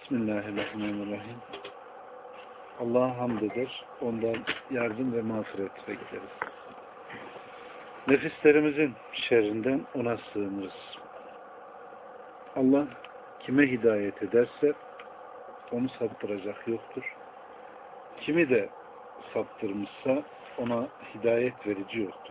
Bismillahirrahmanirrahim. Allah'a hamd eder, ondan yardım ve mağfiret bekleriz. Nefislerimizin şerrinden ona sığınırız. Allah kime hidayet ederse onu saptıracak yoktur. Kimi de saptırmışsa ona hidayet verici yoktur.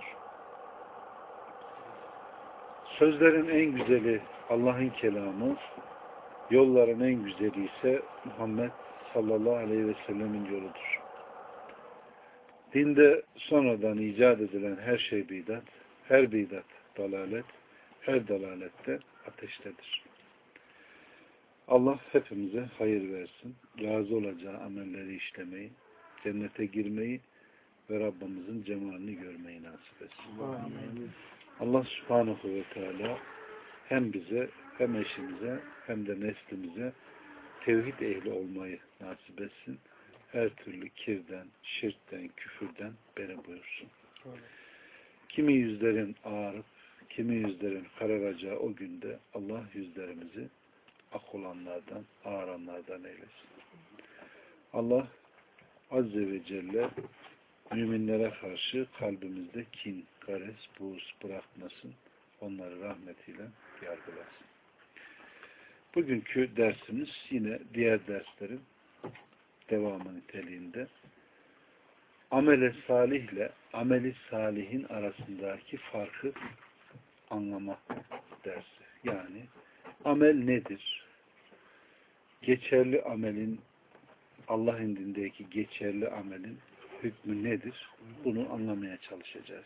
Sözlerin en güzeli Allah'ın kelamı, yolların en güzeli ise Muhammed sallallahu aleyhi ve sellemin yoludur. Dinde sonradan icat edilen her şey bidat, her bidat dalalet, her dalalette ateştedir. Allah hepimize hayır versin, razı olacağı amelleri işlemeyi, cennete girmeyi ve Rabbimizin cemalini görmeyi nasip etsin. Amin. Allah subhanahu ve teala hem bize, hem eşimize, hem de neslimize tevhid ehli olmayı nasip etsin. Her türlü kirden, şirkten, küfürden beri buyursun. Kimi yüzlerin ağarıp, kimi yüzlerin kararacağı o günde Allah yüzlerimizi ak olanlardan, ağaranlardan eylesin. Allah Azze ve Celle müminlere karşı kalbimizde kin, gares, buğz bırakmasın. Onları rahmetiyle yargılasın. Bugünkü dersimiz yine diğer derslerin devamı niteliğinde amele salih ile ameli salihin arasındaki farkı anlama dersi. Yani amel nedir? Geçerli amelin, Allah indindeki geçerli amelin hükmü nedir? Bunu anlamaya çalışacağız.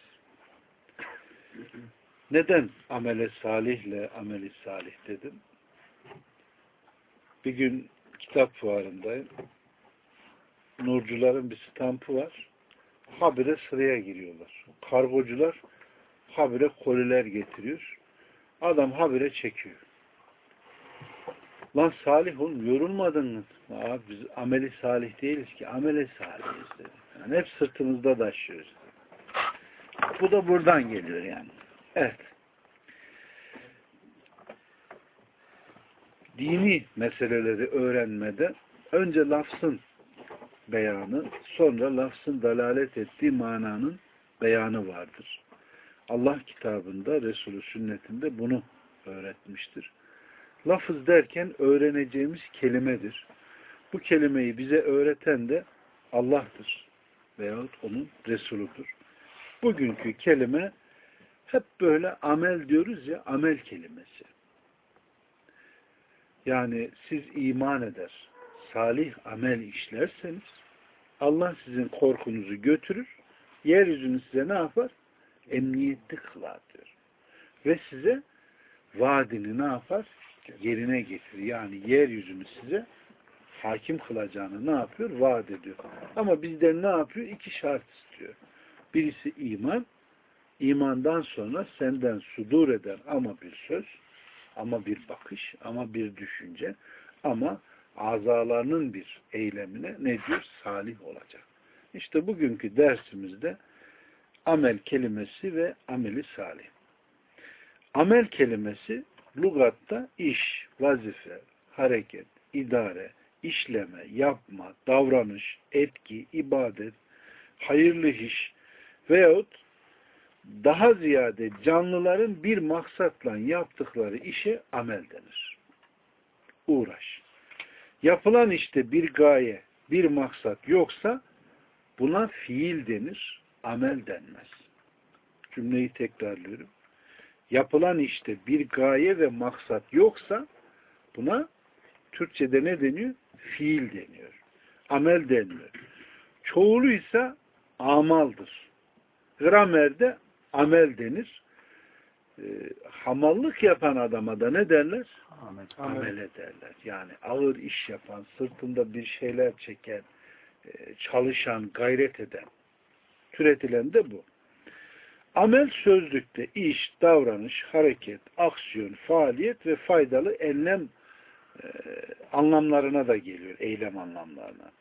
Neden amele salih ile ameli salih dedim? Bir gün kitap fuarındayım. Nurcuların bir stampı var. Habire sıraya giriyorlar. Kargocular habire koliler getiriyor. Adam habire çekiyor. Lan salih oğlum, yorulmadın mı? Abi biz ameli salih değiliz ki. Amele salihiz dedi. Yani hep sırtımızda taşıyoruz. Bu da buradan geliyor yani. Evet. Dini meseleleri öğrenmede önce lafzın beyanı, sonra lafzın dalalet ettiği mananın beyanı vardır. Allah kitabında, Resulü sünnetinde bunu öğretmiştir. Lafız derken öğreneceğimiz kelimedir. Bu kelimeyi bize öğreten de Allah'tır veyahut onun Resuludur. Bugünkü kelime hep böyle amel diyoruz ya, amel kelimesi. Yani siz iman eder, salih amel işlerseniz Allah sizin korkunuzu götürür, yeryüzünü size ne yapar? Emniyetli kılar diyor. Ve size vaadini ne yapar? Yerine getirir. Yani yeryüzünü size hakim kılacağını ne yapıyor? Vaat ediyor. Ama bizden ne yapıyor? İki şart istiyor. Birisi iman. İmandan sonra senden sudur eden ama bir söz, ama bir bakış, ama bir düşünce, ama azalarının bir eylemine ne diyor? Salih olacak. İşte bugünkü dersimizde amel kelimesi ve ameli salih. Amel kelimesi lügatta iş, vazife, hareket, idare, işleme, yapma, davranış, etki, ibadet, hayırlı iş veyahut daha ziyade canlıların bir maksatla yaptıkları işe amel denir. Uğraş. Yapılan işte bir gaye, bir maksat yoksa buna fiil denir, amel denmez. Cümleyi tekrarlıyorum. Yapılan işte bir gaye ve maksat yoksa buna Türkçe'de ne deniyor? Fiil deniyor. Amel denmiyor. Çoğulu ise amaldır. Gramerde amel denir. Hamallık yapan adama da ne derler? Amele derler. Yani ağır iş yapan, sırtında bir şeyler çeken, çalışan, gayret eden, türetilen de bu. Amel sözlükte iş, davranış, hareket, aksiyon, faaliyet ve faydalı eylem anlamlarına da geliyor. Eylem anlamlarına.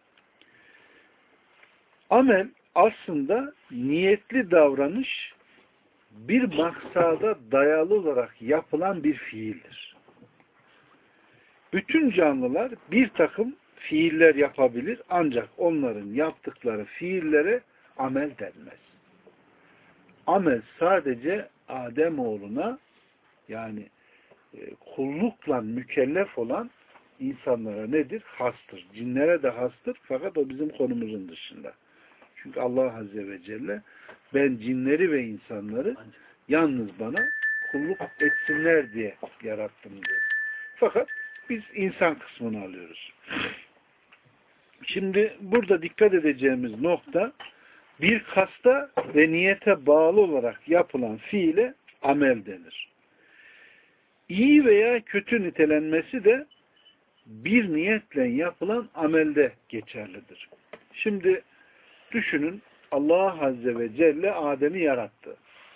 Amel aslında niyetli davranış, bir maksada dayalı olarak yapılan bir fiildir. Bütün canlılar bir takım fiiller yapabilir ancak onların yaptıkları fiillere amel denmez. Amel sadece Ademoğluna yani kullukla mükellef olan insanlara nedir? Hastır. Cinlere de hastır fakat o bizim konumuzun dışında. Çünkü Allah Azze ve Celle ben cinleri ve insanları yalnız bana kulluk etsinler diye yarattım diyor. Fakat biz insan kısmını alıyoruz. Şimdi burada dikkat edeceğimiz nokta bir kasta ve niyete bağlı olarak yapılan fiile amel denir. İyi veya kötü nitelenmesi de bir niyetle yapılan amelde geçerlidir. Şimdi düşünün Allah Azze ve Celle Adem'i yarattı.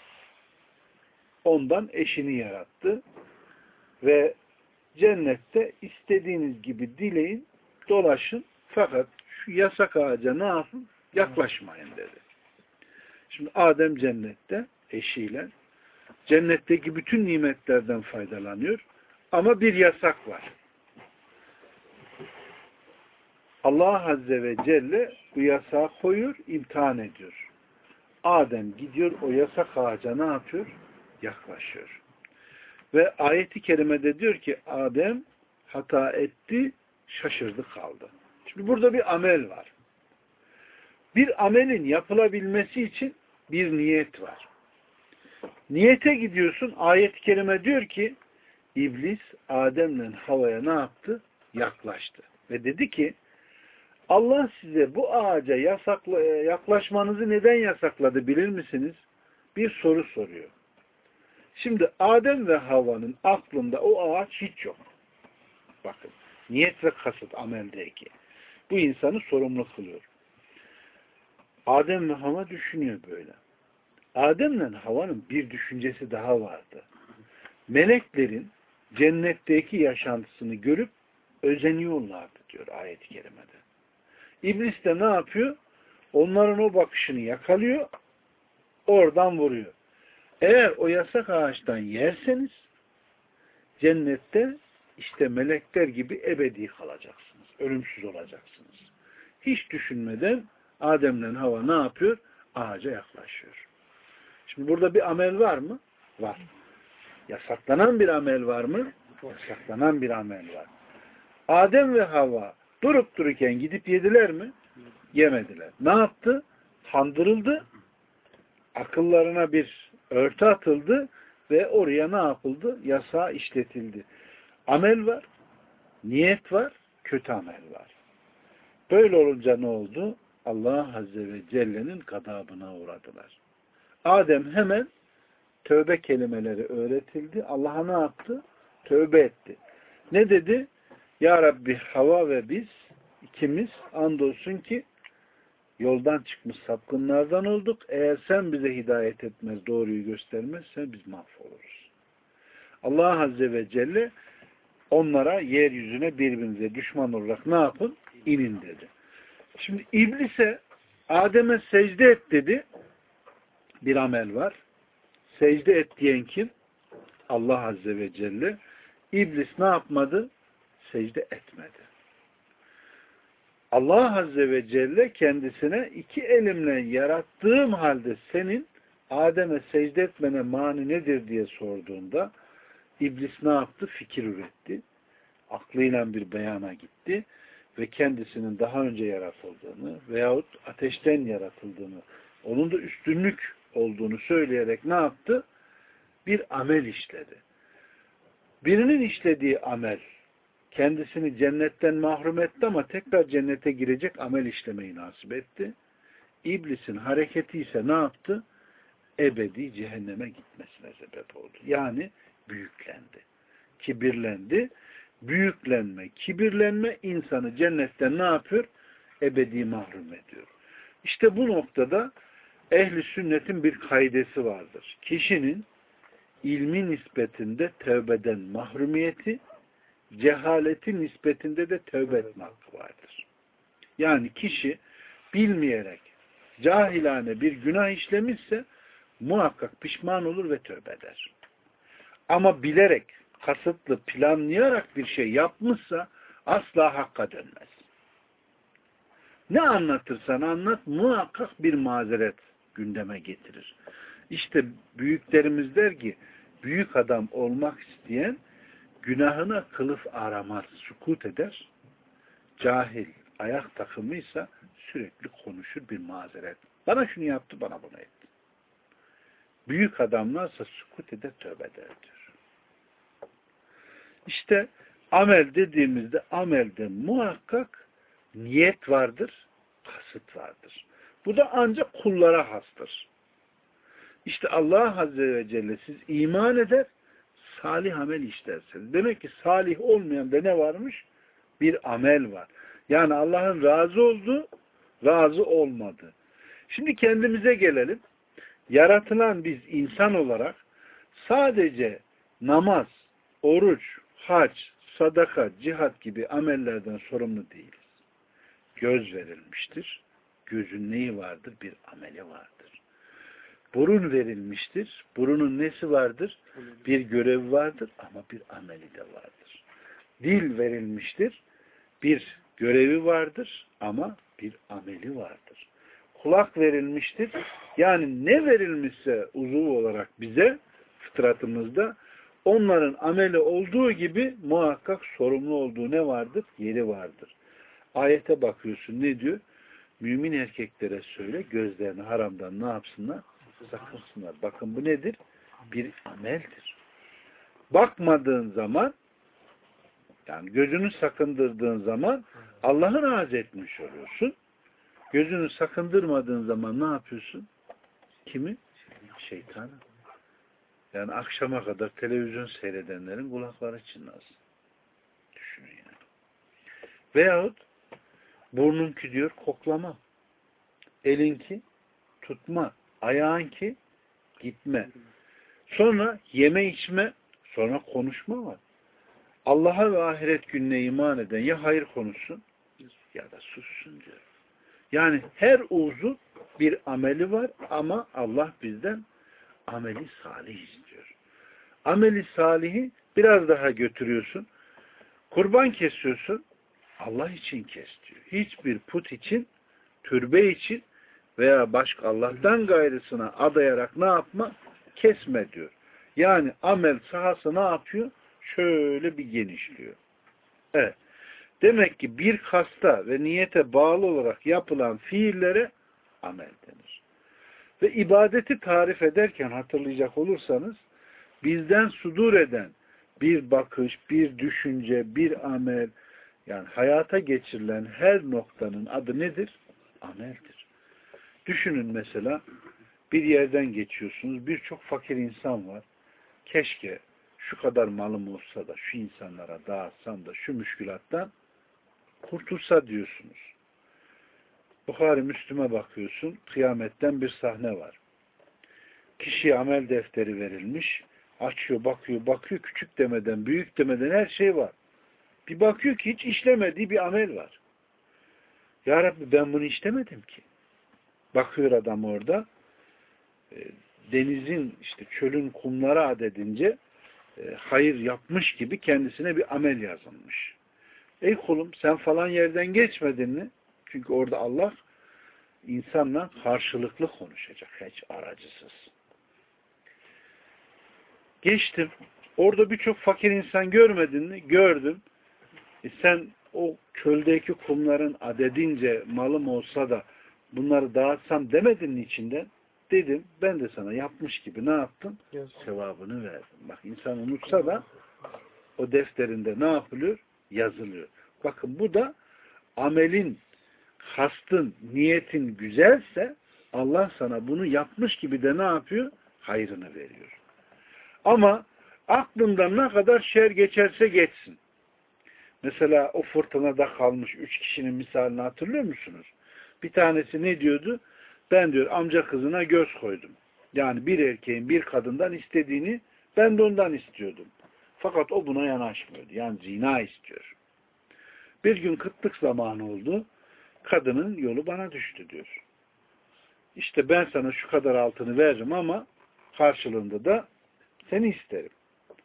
Ondan eşini yarattı. Ve cennette istediğiniz gibi dileyin, dolaşın fakat şu yasak ağaca ne yapın? Yaklaşmayın dedi. Şimdi Adem cennette eşiyle cennetteki bütün nimetlerden faydalanıyor ama bir yasak var. Allah Azze ve Celle bu yasağı koyuyor, imtihan ediyor. Adem gidiyor o yasak ağaca ne yapıyor? Yaklaşıyor. Ve ayeti kerimede diyor ki Adem hata etti, şaşırdı kaldı. Şimdi burada bir amel var. Bir amelin yapılabilmesi için bir niyet var. Niyete gidiyorsun, ayet-i kerime diyor ki İblis Adem'le Havva'ya ne yaptı? Yaklaştı. Ve dedi ki Allah size bu ağaca yaklaşmanızı neden yasakladı bilir misiniz? Bir soru soruyor. Şimdi Adem ve Havva'nın aklında o ağaç hiç yok. Bakın. Niyet ve kasıt ameldeki. Bu insanı sorumlu kılıyor. Adem ve Havva düşünüyor böyle. Adem'le Havva'nın bir düşüncesi daha vardı. Meleklerin cennetteki yaşantısını görüp özeniyorlardı diyor ayet-i kerimede. İblis de ne yapıyor? Onların o bakışını yakalıyor, oradan vuruyor. Eğer o yasak ağaçtan yerseniz cennette işte melekler gibi ebedi kalacaksınız. Ölümsüz olacaksınız. Hiç düşünmeden Adem'le Havva ne yapıyor? Ağaca yaklaşıyor. Şimdi burada bir amel var mı? Var. Yasaklanan bir amel var mı? Yasaklanan bir amel var. Adem ve Havva durup dururken gidip yediler mi? Yemediler. Ne yaptı? Kandırıldı. Akıllarına bir örtü atıldı ve oraya ne yapıldı? Yasağı işletildi. Amel var, niyet var, kötü amel var. Böyle olunca ne oldu? Allah Azze ve Celle'nin gadabına uğradılar. Adem hemen tövbe kelimeleri öğretildi. Allah'a ne yaptı? Tövbe etti. Ne dedi? Ya Rabbi Havva ve biz ikimiz andolsun ki yoldan çıkmış sapkınlardan olduk. Eğer sen bize hidayet etmez, doğruyu göstermezsen biz mahvoluruz. Allah Azze ve Celle onlara yeryüzüne birbirinize düşman olarak ne yapın? İnin dedi. Şimdi İblis'e Adem'e secde et dedi. Bir amel var. Secde et diyen kim? Allah Azze ve Celle. İblis ne yapmadı? Secde etmedi. Allah Azze ve Celle kendisine iki elimle yarattığım halde senin Adem'e secde etmene mani nedir diye sorduğunda İblis ne yaptı? Fikir üretti. Aklıyla bir beyana gitti ve kendisinin daha önce yaratıldığını veyahut ateşten yaratıldığını, onun da üstünlük olduğunu söyleyerek ne yaptı? Bir amel işledi. Birinin işlediği amel kendisini cennetten mahrum etti ama tekrar cennete girecek amel işlemeyi nasip etti. İblisin hareketi ise ne yaptı? Ebedi cehenneme gitmesine sebep oldu. Yani büyüklendi. Kibirlendi. Büyüklenme, kibirlenme insanı cennetten ne yapıyor? Ebedi mahrum ediyor. İşte bu noktada ehli sünnetin bir kaidesi vardır. Kişinin ilmi nispetinde tövbeden mahrumiyeti, cehaleti nispetinde de tövbe etme hakkı vardır. Yani kişi bilmeyerek cahilane bir günah işlemişse muhakkak pişman olur ve tövbe eder. Ama bilerek kasıtlı, planlayarak bir şey yapmışsa asla hakka dönmez. Ne anlatırsan anlat muhakkak bir mazeret gündeme getirir. İşte büyüklerimiz der ki büyük adam olmak isteyen günahına kılıf aramaz, sükut eder. Cahil, ayak takımıysa sürekli konuşur bir mazeret. Bana şunu yaptı, bana bunu etti. Büyük adamlarsa sükut eder, tövbe eder diyor. İşte amel dediğimizde amelde muhakkak niyet vardır, kasıt vardır. Bu da ancak kullara hastır. İşte Allah Azze ve Celle siz iman eder, salih amel işlersiniz. Demek ki salih olmayan da ne varmış? Bir amel var. Yani Allah'ın razı olduğu, razı olmadığı. Şimdi kendimize gelelim. Yaratılan biz insan olarak sadece namaz, oruç, hac, sadaka, cihat gibi amellerden sorumlu değiliz. Göz verilmiştir. Gözün neyi vardır? Bir ameli vardır. Burun verilmiştir. Burunun nesi vardır? Bir görevi vardır ama bir ameli de vardır. Dil verilmiştir. Bir görevi vardır ama bir ameli vardır. Kulak verilmiştir. Yani ne verilmişse uzuv olarak bize fıtratımızda onların ameli olduğu gibi muhakkak sorumlu olduğu ne vardır? Yeri vardır. Ayete bakıyorsun ne diyor? Mümin erkeklere söyle gözlerini haramdan ne yapsınlar? Sakınsınlar. Bakın bu nedir? Bir ameldir. Bakmadığın zaman yani gözünü sakındırdığın zaman Allah'ı razı etmiş oluyorsun. Gözünü sakındırmadığın zaman ne yapıyorsun? Kimi? Şeytanı. Yani akşama kadar televizyon seyredenlerin kulakları çınlasın. Düşünün yani. Veyahut burnunki diyor koklama. Elinki tutma. Ayağınki gitme. Sonra yeme içme. Sonra konuşma var. Allah'a ve ahiret gününe iman eden ya hayır konuşsun ya da sussun diyor. Yani her uzun bir ameli var ama Allah bizden ameli salih istiyor. Ameli salihi biraz daha götürüyorsun. Kurban kesiyorsun. Allah için kes diyor. Hiçbir put için, türbe için veya başka Allah'tan gayrısına adayarak ne yapma? Kesme diyor. Yani amel sahası ne yapıyor? Şöyle bir genişliyor. Evet. Demek ki bir kasta ve niyete bağlı olarak yapılan fiillere amel denir. Ve ibadeti tarif ederken hatırlayacak olursanız bizden sudur eden bir bakış, bir düşünce, bir amel yani hayata geçirilen her noktanın adı nedir? Ameldir. Düşünün mesela bir yerden geçiyorsunuz. Birçok fakir insan var. Keşke şu kadar malım olsa da şu insanlara dağıtsam da şu müşkülattan kurtulsa diyorsunuz. Buhari Müslüm'e bakıyorsun. Kıyametten bir sahne var. Kişiye amel defteri verilmiş. Açıyor, bakıyor. Küçük demeden, büyük demeden her şey var. Bir bakıyor ki hiç işlemediği bir amel var. Ya Rabbi ben bunu işlemedim ki. Bakıyor adam orada. Denizin, işte çölün kumları adedince hayır yapmış gibi kendisine bir amel yazılmış. Ey kulum sen falan yerden geçmedin mi? Çünkü orada Allah insanla karşılıklı konuşacak. Hiç aracısız. Geçtim. Orada birçok fakir insan görmedin mi? Gördüm. Sen o çöldeki kumların adedince malım olsa da bunları dağıtsam demedin mi içinden? Dedim. Ben de sana yapmış gibi ne yaptım? Sevabını verdim. Bak insan unutsa da o defterinde ne yapılıyor? Yazılıyor. Bakın bu da amelin, kastın, niyetin güzelse Allah sana bunu yapmış gibi de ne yapıyor? Hayrını veriyor. Ama aklından ne kadar şer geçerse geçsin. Mesela o fırtınada kalmış 3 kişinin misalini hatırlıyor musunuz? Bir tanesi ne diyordu? Ben diyor amca kızına göz koydum. Yani bir erkeğin bir kadından istediğini ben de ondan istiyordum. Fakat o buna yanaşmıyordu. Yani zina istiyor. Bir gün kıtlık zamanı oldu. Kadının yolu bana düştü diyor. İşte ben sana şu kadar altını veririm ama karşılığında da seni isterim.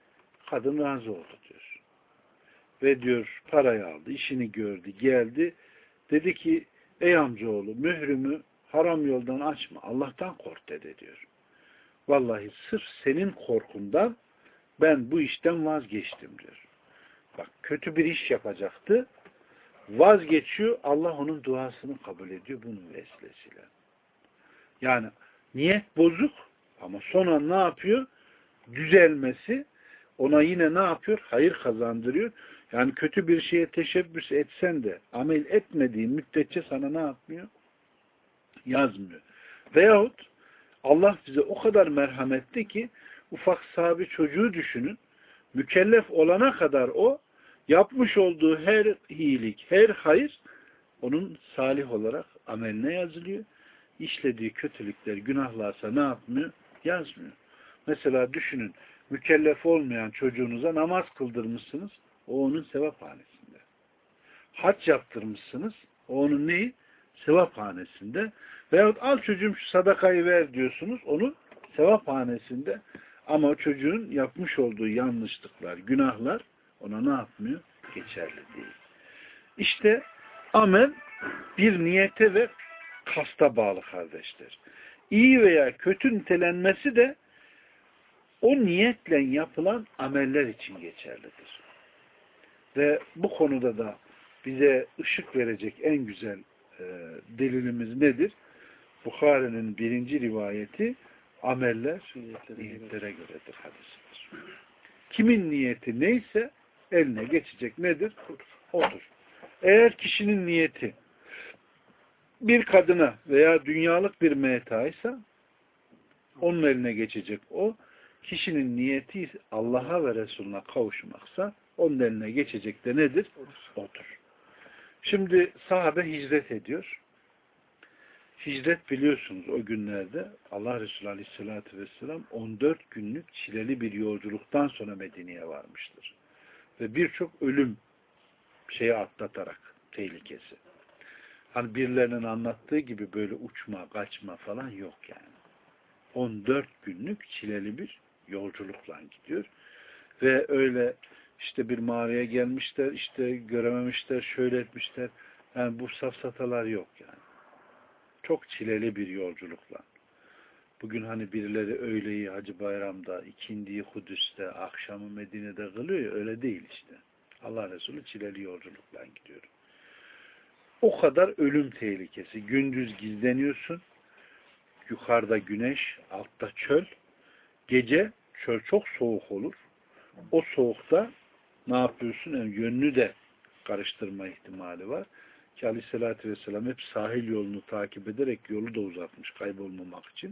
Kadın razı oldu diyor. Ve diyor parayı aldı, işini gördü, geldi. Dedi ki ey amcaoğlu mührümü haram yoldan açma. Allah'tan kork dedi diyor. Vallahi sırf senin korkundan ben bu işten vazgeçtim diyor. Bak kötü bir iş yapacaktı. Vazgeçiyor. Allah onun duasını kabul ediyor bunun vesilesiyle. Yani niyet bozuk ama sonra ne yapıyor? Düzelmesi ona yine ne yapıyor? Hayır kazandırıyor. Yani kötü bir şeye teşebbüs etsen de amel etmediğin müddetçe sana ne yapmıyor? Yazmıyor. Veyahut Allah bize o kadar merhametli ki ufak sahibi çocuğu düşünün. Mükellef olana kadar o yapmış olduğu her iyilik, her hayır onun salih olarak ameline yazılıyor. İşlediği kötülükler, günahlarsa ne yapmıyor? Yazmıyor. Mesela düşünün, mükellef olmayan çocuğunuza namaz kıldırmışsınız, o onun sevaphanesinde. Hac yaptırmışsınız, o onun neyi? Sevaphanesinde. Veyahut al çocuğum şu sadakayı ver diyorsunuz, onun sevaphanesinde. Ama o çocuğun yapmış olduğu yanlışlıklar, günahlar ona ne yapmıyor? Geçerli değil. İşte amel bir niyete ve kasta bağlı kardeşler. İyi veya kötü nitelenmesi de o niyetle yapılan ameller için geçerlidir. Ve bu konuda da bize ışık verecek en güzel delilimiz nedir? Bukhari'nin 1. rivayeti ameller niyetlere göredir hadisidir. Kimin niyeti neyse eline geçecek nedir? Odur. Eğer kişinin niyeti bir kadına veya dünyalık bir metaysa onun eline geçecek o. Kişinin niyeti Allah'a ve Resulüne kavuşmaksa onun eline geçecek de nedir? Odur. Şimdi sahabe hicret ediyor. Hicret biliyorsunuz o günlerde Allah Resulü Aleyhisselatü Vesselam 14 günlük çileli bir yolculuktan sonra Medine'ye varmıştır. Ve birçok ölüm şeyi atlatarak tehlikesi. Hani birilerinin anlattığı gibi böyle uçma, kaçma falan yok yani. 14 günlük çileli bir yolculukla gidiyor. Ve öyle işte bir mağaraya gelmişler, işte görememişler, şöyle etmişler. Yani bu safsatalar yok yani. Çok çileli bir yolculukla. Bugün hani birileri öğleyi Hacı Bayram'da, ikindiyi Kudüs'te, akşamı Medine'de kılıyor ya, öyle değil işte. Allah Resulü çileli yolculukla gidiyor. O kadar ölüm tehlikesi. Gündüz gizleniyorsun, yukarıda güneş, altta çöl. Gece çöl çok soğuk olur. O soğukta ne yapıyorsun? Yani yönünü de karıştırma ihtimali var. Ki Aleyhisselatü Vesselam hep sahil yolunu takip ederek yolu da uzatmış kaybolmamak için.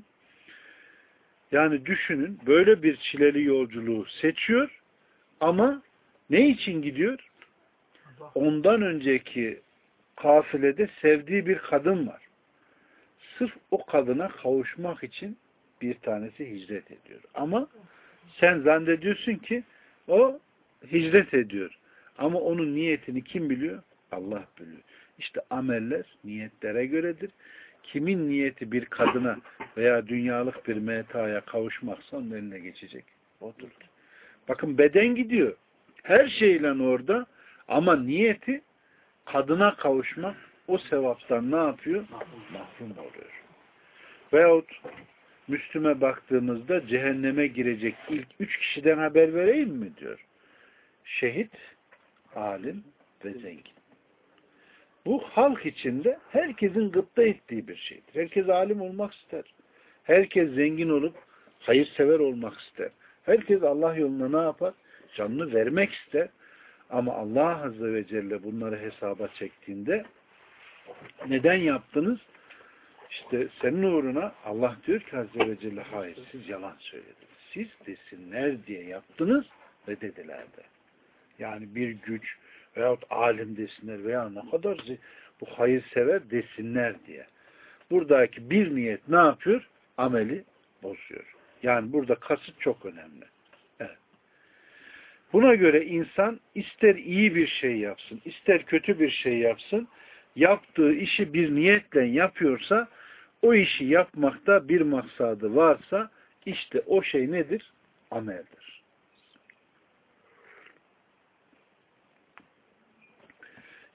Yani düşünün böyle bir çileli yolculuğu seçiyor ama ne için gidiyor? Ondan önceki kafilede sevdiği bir kadın var. Sırf o kadına kavuşmak için bir tanesi hicret ediyor. Ama sen zannediyorsun ki o hicret ediyor. Ama onun niyetini kim biliyor? Allah biliyor. İşte ameller niyetlere göredir. Kimin niyeti bir kadına veya dünyalık bir metaya kavuşmaksa onun eline geçecek. Odur. Bakın beden gidiyor. Her şeyle orada ama niyeti kadına kavuşmak o sevaptan ne yapıyor? Mahrum oluyor. Veyahut Müslüme baktığımızda cehenneme girecek ilk 3 kişiden haber vereyim mi diyor. Şehit, alim ve zengin. Bu halk içinde herkesin gıpta ettiği bir şeydir. Herkes alim olmak ister. Herkes zengin olup hayırsever olmak ister. Herkes Allah yoluna ne yapar? Canını vermek ister. Ama Allah Azze ve Celle bunları hesaba çektiğinde neden yaptınız? İşte senin uğruna Allah diyor ki Azze ve Celle hayır siz yalan söylediniz. Siz desinler diye yaptınız ve dediler de. Yani bir güç veyahut alim desinler veya ne kadar bu hayırsever desinler diye. Buradaki bir niyet ne yapıyor? Ameli bozuyor. Yani burada kasıt çok önemli. Evet. Buna göre insan ister iyi bir şey yapsın, ister kötü bir şey yapsın, yaptığı işi bir niyetle yapıyorsa, o işi yapmakta bir maksadı varsa, işte o şey nedir? Ameldir.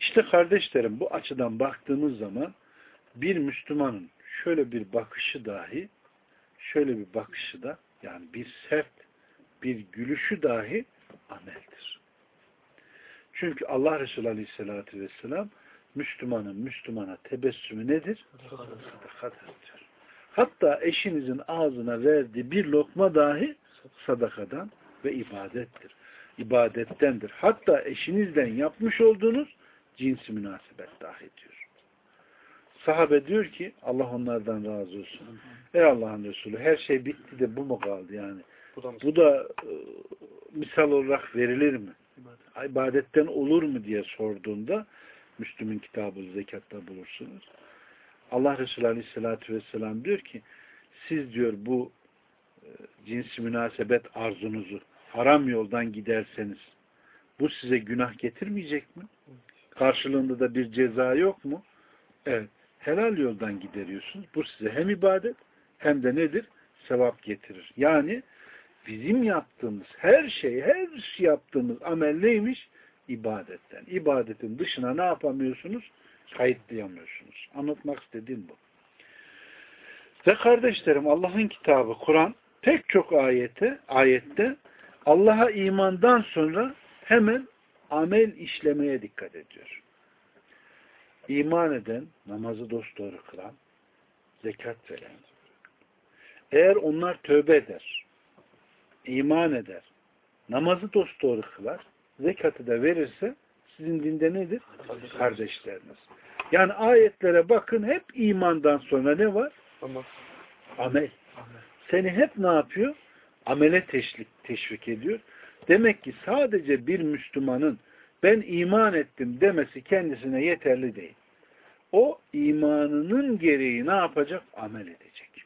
İşte kardeşlerim, bu açıdan baktığımız zaman bir Müslümanın şöyle bir bakışı dahi, şöyle bir bakışı da, yani bir sert bir gülüşü dahi ameldir. Çünkü Allah Resulü Aleyhisselatü Vesselam Müslümanın Müslümana tebessümü nedir? Sadakadır diyor. Hatta eşinizin ağzına verdiği bir lokma dahi sadakadan ve ibadettir. İbadettendir. Hatta eşinizden yapmış olduğunuz cinsi münasebet dahi diyor. Sahabe diyor ki, Allah onlardan razı olsun. Ey Allah'ın Resulü, her şey bitti de bu mu kaldı yani? Bu da misal olarak verilir mi? İbadetten olur mu diye sorduğunda, Müslüm'ün kitabı zekatta bulursunuz. Allah Resulü Aleyhisselatü Vesselam diyor ki, siz diyor bu cinsi münasebet arzunuzu haram yoldan giderseniz bu size günah getirmeyecek mi? Karşılığında da bir ceza yok mu? Evet. Helal yoldan gideriyorsunuz. Bu size hem ibadet hem de nedir? Sevap getirir. Yani bizim yaptığımız her şey yaptığımız amel neymiş? İbadetten. İbadetin dışına ne yapamıyorsunuz? Kayıtlayamıyorsunuz. Anlatmak istediğim bu. Ve kardeşlerim, Allah'ın kitabı Kur'an pek çok ayette Allah'a imandan sonra hemen amel işlemeye dikkat ediyor. İman eden, namazı dosdoğru kılan, zekat veren. Eğer onlar tövbe eder, iman eder, namazı dosdoğru kılar, zekatı da verirse sizin dinde nedir? Kardeşleriniz. Yani ayetlere bakın, hep imandan sonra ne var? Amel. Seni hep ne yapıyor? Amele teşvik ediyor. Demek ki sadece bir Müslümanın ben iman ettim demesi kendisine yeterli değil. O imanının gereği ne yapacak? Amel edecek.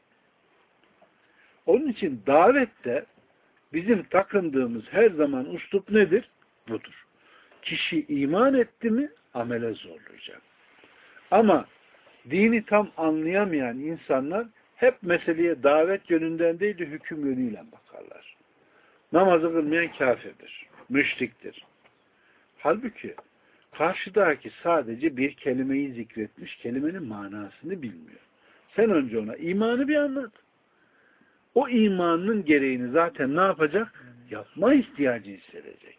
Onun için davette bizim takındığımız her zaman üslup nedir? Budur. Kişi iman etti mi amele zorlayacak. Ama dini tam anlayamayan insanlar hep meseleye davet yönünden değil de hüküm yönüyle bakarlar. Namazı kılmayan kafirdir, müşriktir. Halbuki karşıdaki sadece bir kelimeyi zikretmiş, kelimenin manasını bilmiyor. Sen önce ona imanı bir anlat. O imanın gereğini zaten ne yapacak? Yapma ihtiyacı hissedecek.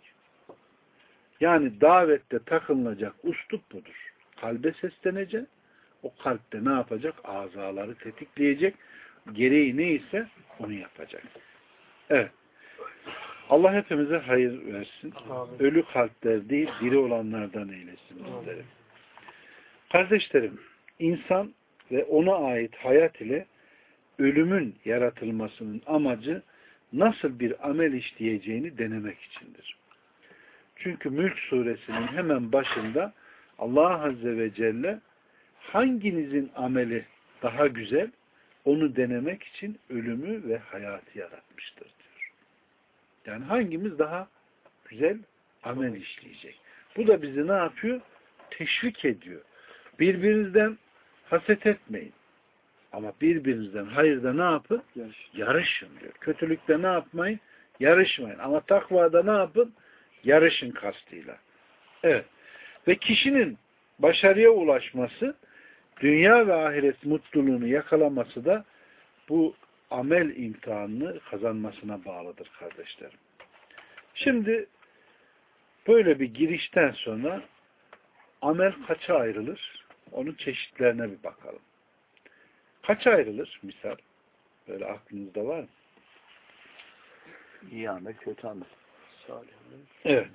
Yani davette takılacak üslup budur. Kalbe seslenecek. O kalpte ne yapacak? Azaları tetikleyecek. Gereği neyse onu yapacak. Evet. Allah hepimize hayır versin. Amin. Ölü kalpler değil, diri olanlardan eylesin bizleri. Kardeşlerim, insan ve ona ait hayat ile ölümün yaratılmasının amacı nasıl bir amel işleyeceğini denemek içindir. Çünkü Mülk suresinin hemen başında Allah Azze ve Celle hanginizin ameli daha güzel onu denemek için ölümü ve hayatı yaratmıştır diyor. Yani hangimiz daha güzel amel işleyecek. Bu da bizi ne yapıyor? Teşvik ediyor. Birbirinizden haset etmeyin. Ama birbirinizden hayırda ne yapın? Yarışın diyor. Kötülükte ne yapmayın? Yarışmayın. Ama takvada ne yapın? Yarışın kastıyla. Evet. Ve kişinin başarıya ulaşması, dünya ve ahiret mutluluğunu yakalaması da bu amel imtihanını kazanmasına bağlıdır kardeşlerim. Şimdi böyle bir girişten sonra amel kaça ayrılır? Onun çeşitlerine bir bakalım. Kaça ayrılır? Misal. Böyle aklınızda var mı? İyi amel, kötü amel. Evet.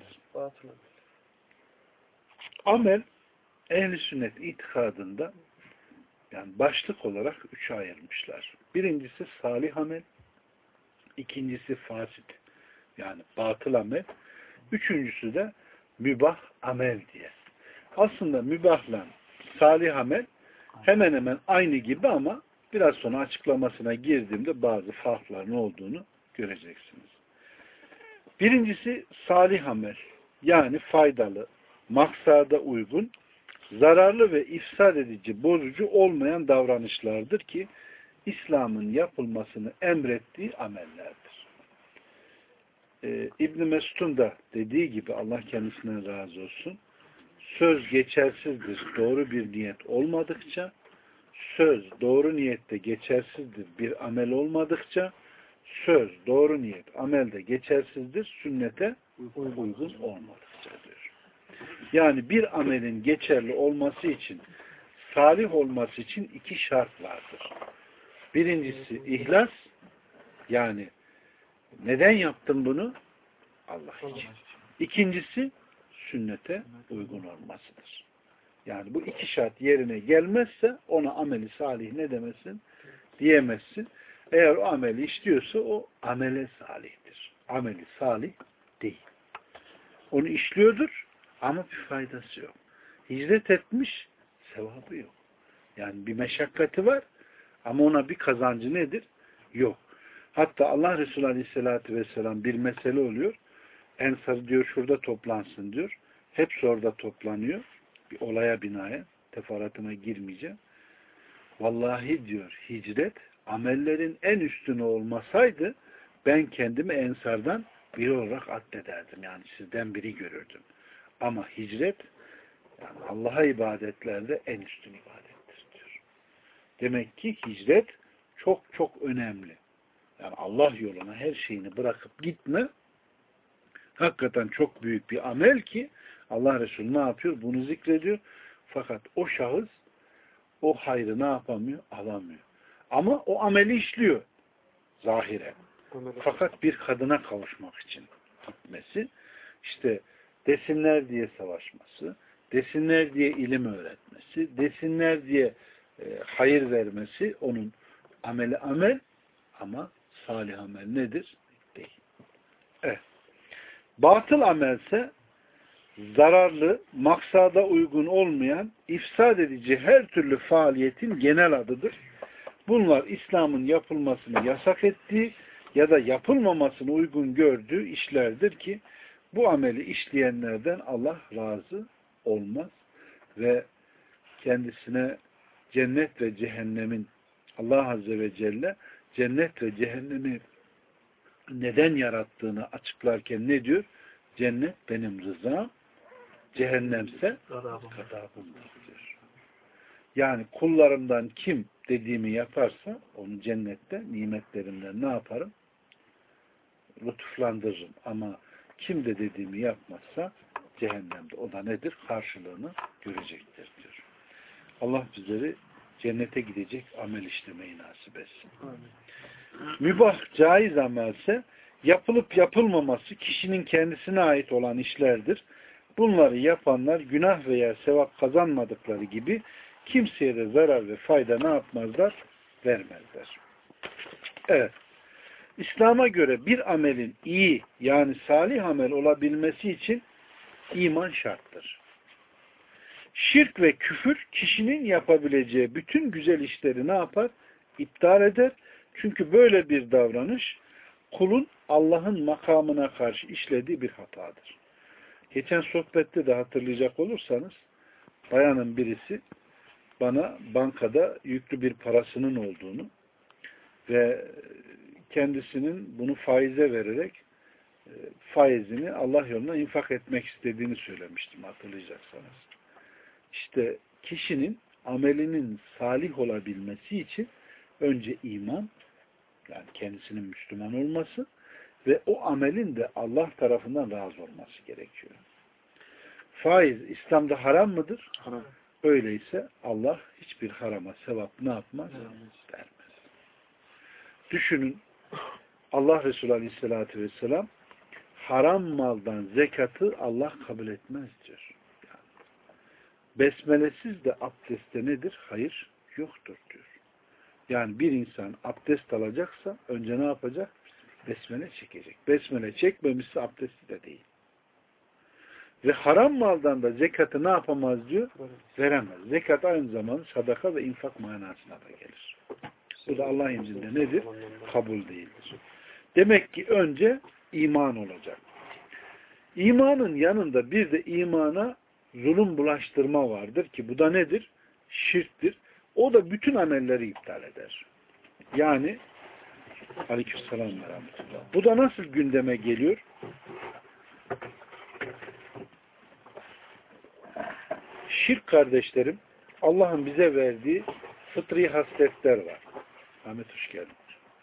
Amel ehl-i sünnet itikadında yani başlık olarak üçe ayırmışlar. Birincisi salih amel, ikincisi fasit yani batıl amel, üçüncüsü de mübah amel diye. Aslında mübahla salih amel hemen hemen aynı gibi ama biraz sonra açıklamasına girdiğimde bazı farkların olduğunu göreceksiniz. Birincisi salih amel yani faydalı, maksada uygun, zararlı ve ifsad edici, bozucu olmayan davranışlardır ki İslam'ın yapılmasını emrettiği amellerdir. İbn Mesud'un da dediği gibi Allah kendisinden razı olsun, söz geçersizdir doğru bir niyet olmadıkça, söz doğru niyette geçersizdir bir amel olmadıkça, söz doğru niyet amelde geçersizdir sünnete uygun olmadıkça diyor. Yani bir amelin geçerli olması için, salih olması için iki şart vardır. Birincisi ihlas, yani neden yaptım bunu? Allah için. İkincisi sünnete uygun olmasıdır. Yani bu iki şart yerine gelmezse ona ameli salih ne demesin? Diyemezsin. Eğer o ameli işliyorsa o amele salihtir. Ameli salih değil. Onu işliyordur ama bir faydası yok. Hicret etmiş, sevabı yok. Yani bir meşakkati var ama ona bir kazancı nedir? Yok. Hatta Allah Resulü Aleyhisselatü Vesselam bir mesele oluyor. Ensar diyor şurada toplansın diyor. Hepsi orada toplanıyor. Bir olaya binaen. Teferruatına girmeyeceğim. Vallahi diyor hicret amellerin en üstüne olmasaydı ben kendimi ensardan biri olarak addederdim. Yani sizden biri görürdüm. Ama hicret yani Allah'a ibadetlerde en üstün ibadettir diyor. Demek ki hicret çok çok önemli. Yani Allah yoluna her şeyini bırakıp gitme hakikaten çok büyük bir amel ki Allah Resulü ne yapıyor? Bunu zikrediyor. Fakat o şahıs o hayrı ne yapamıyor? Alamıyor. Ama o ameli işliyor. Zahiren. Fakat bir kadına kavuşmak için gitmesi, işte desinler diye savaşması, desinler diye ilim öğretmesi, desinler diye hayır vermesi onun ameli amel ama salih amel nedir? Değil. Evet. Batıl amelse zararlı, maksada uygun olmayan, ifsad edici her türlü faaliyetin genel adıdır. Bunlar İslam'ın yapılmasını yasak ettiği ya da yapılmamasını uygun gördüğü işlerdir ki bu ameli işleyenlerden Allah razı olmaz ve kendisine cennet ve cehennemin Allah Azze ve Celle cennet ve cehennemi neden yarattığını açıklarken ne diyor? Cennet benim rızam, cehennemse gadabımdır diyor. Yani kullarımdan kim dediğimi yaparsa onu cennette nimetlerimden ne yaparım? Lütuflandırırım. Ama kim de dediğimi yapmazsa cehennemde o da nedir? Karşılığını görecektir diyor. Allah bizleri cennete gidecek amel işlemeyi nasip etsin. Mübah, caiz amelse yapılıp yapılmaması kişinin kendisine ait olan işlerdir. Bunları yapanlar günah veya sevap kazanmadıkları gibi kimseye de zarar ve fayda ne yapmazlar? Vermezler. Evet. İslam'a göre bir amelin iyi yani salih amel olabilmesi için iman şarttır. Şirk ve küfür kişinin yapabileceği bütün güzel işleri ne yapar? İptal eder. Çünkü böyle bir davranış kulun Allah'ın makamına karşı işlediği bir hatadır. Geçen sohbette de hatırlayacak olursanız bayanın birisi bana bankada yüklü bir parasının olduğunu ve kendisinin bunu faize vererek faizini Allah yoluna infak etmek istediğini söylemiştim hatırlayacaksanız. İşte kişinin amelinin salih olabilmesi için önce iman yani kendisinin Müslüman olması ve o amelin de Allah tarafından razı olması gerekiyor. Faiz İslam'da haram mıdır? Haram. Öyleyse Allah hiçbir harama sevap ne yapmaz? Vermez. Düşünün Allah Resulü Aleyhisselatü Vesselam haram maldan zekatı Allah kabul etmez diyor. Yani, besmelesiz de abdestte nedir? Hayır yoktur diyor. Yani bir insan abdest alacaksa önce ne yapacak? Besmele çekecek. Besmele çekmemişse abdesti de değil. Ve haram maldan da zekatı ne yapamaz diyor? Veremez. Zekat aynı zamanda sadaka ve infak manasına da gelir. Bu da Allah'ın izniyle nedir? Kabul değildir. Demek ki önce iman olacak. İmanın yanında bir de imana zulüm bulaştırma vardır ki bu da nedir? Şirktir. O da bütün amelleri iptal eder. Yani aleykümselam ve rahmetullah. Bu da nasıl gündeme geliyor? Şirk kardeşlerim, Allah'ın bize verdiği fıtri hasletler var. Ahmet hoş geldin.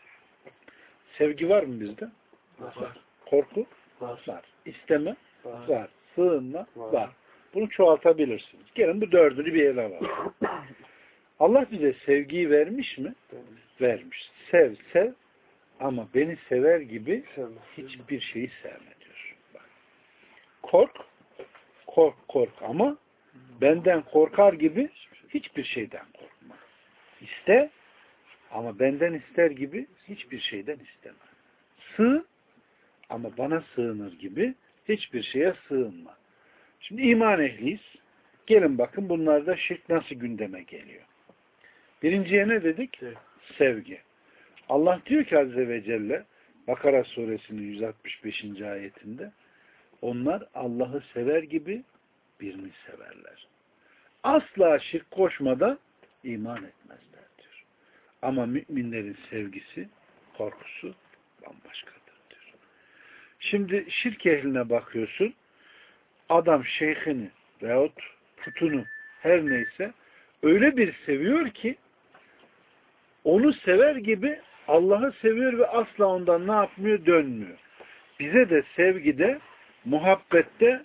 Sevgi var mı bizde? Var. Korku? Var. Var. İsteme? Var. Var. Sığınma? Var. Var. Bunu çoğaltabilirsiniz. Gelin bu dördünü bir ele alalım. Allah bize sevgiyi vermiş mi? Vermiş. Sev, sev ama beni sever gibi hiçbir şeyi sevme diyor. Bak. Kork, kork, kork ama benden korkar gibi hiçbir şeyden korkma. İste ama benden ister gibi hiçbir şeyden isteme. Sığın ama bana sığınır gibi hiçbir şeye sığınma. Şimdi iman ehliyiz. Gelin bakın bunlarda şirk nasıl gündeme geliyor. Birinciye ne dedik? Sevgi. Allah diyor ki Azze ve Celle Bakara suresinin 165. ayetinde onlar Allah'ı sever gibi birini severler. Asla şirk koşmadan iman etmezler diyor. Ama müminlerin sevgisi, korkusu bambaşkadır diyor. Şimdi şirk ehline bakıyorsun, adam şeyhini veyahut putunu her neyse öyle bir seviyor ki onu sever gibi Allah'ı seviyor ve asla ondan ne yapmıyor? Dönmüyor. Bize de sevgide, muhabbette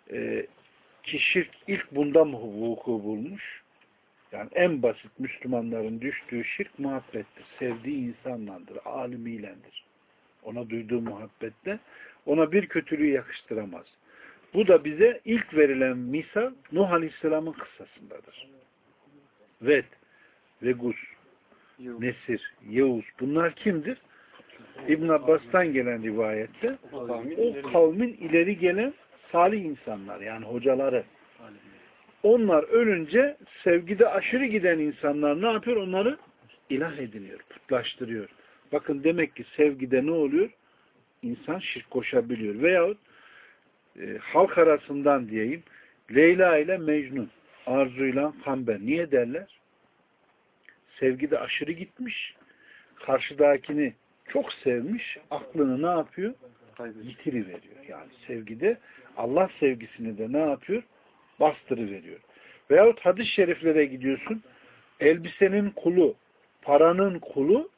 ki şirk ilk bunda mı vuku bulmuş? Yani en basit Müslümanların düştüğü şirk muhabbettir. Sevdiği insanlandır, alimiylendir. Ona duyduğu muhabbette ona bir kötülüğü yakıştıramaz. Bu da bize ilk verilen misal Nuh Aleyhisselam'ın kıssasındadır. Ved, Vegus, Nesir, Yevuz bunlar kimdir? İbn Abbas'tan gelen rivayette o kavmin ileri gelen salih insanlar yani hocaları. Onlar ölünce sevgide aşırı giden insanlar ne yapıyor? Onları ilah ediniyor, putlaştırıyor. Bakın demek ki sevgide ne oluyor? İnsan şirk koşabiliyor. Veyahut halk arasından diyeyim Leyla ile Mecnun, Arzu ile Kamber. Niye derler? Sevgide aşırı gitmiş, karşıdakini çok sevmiş, aklını ne yapıyor? Yitiriveriyor. Yani sevgide Allah sevgisini de ne yapıyor? Bastırıveriyor. Veyahut hadis-i şeriflere gidiyorsun, elbisenin kulu, paranın kulu,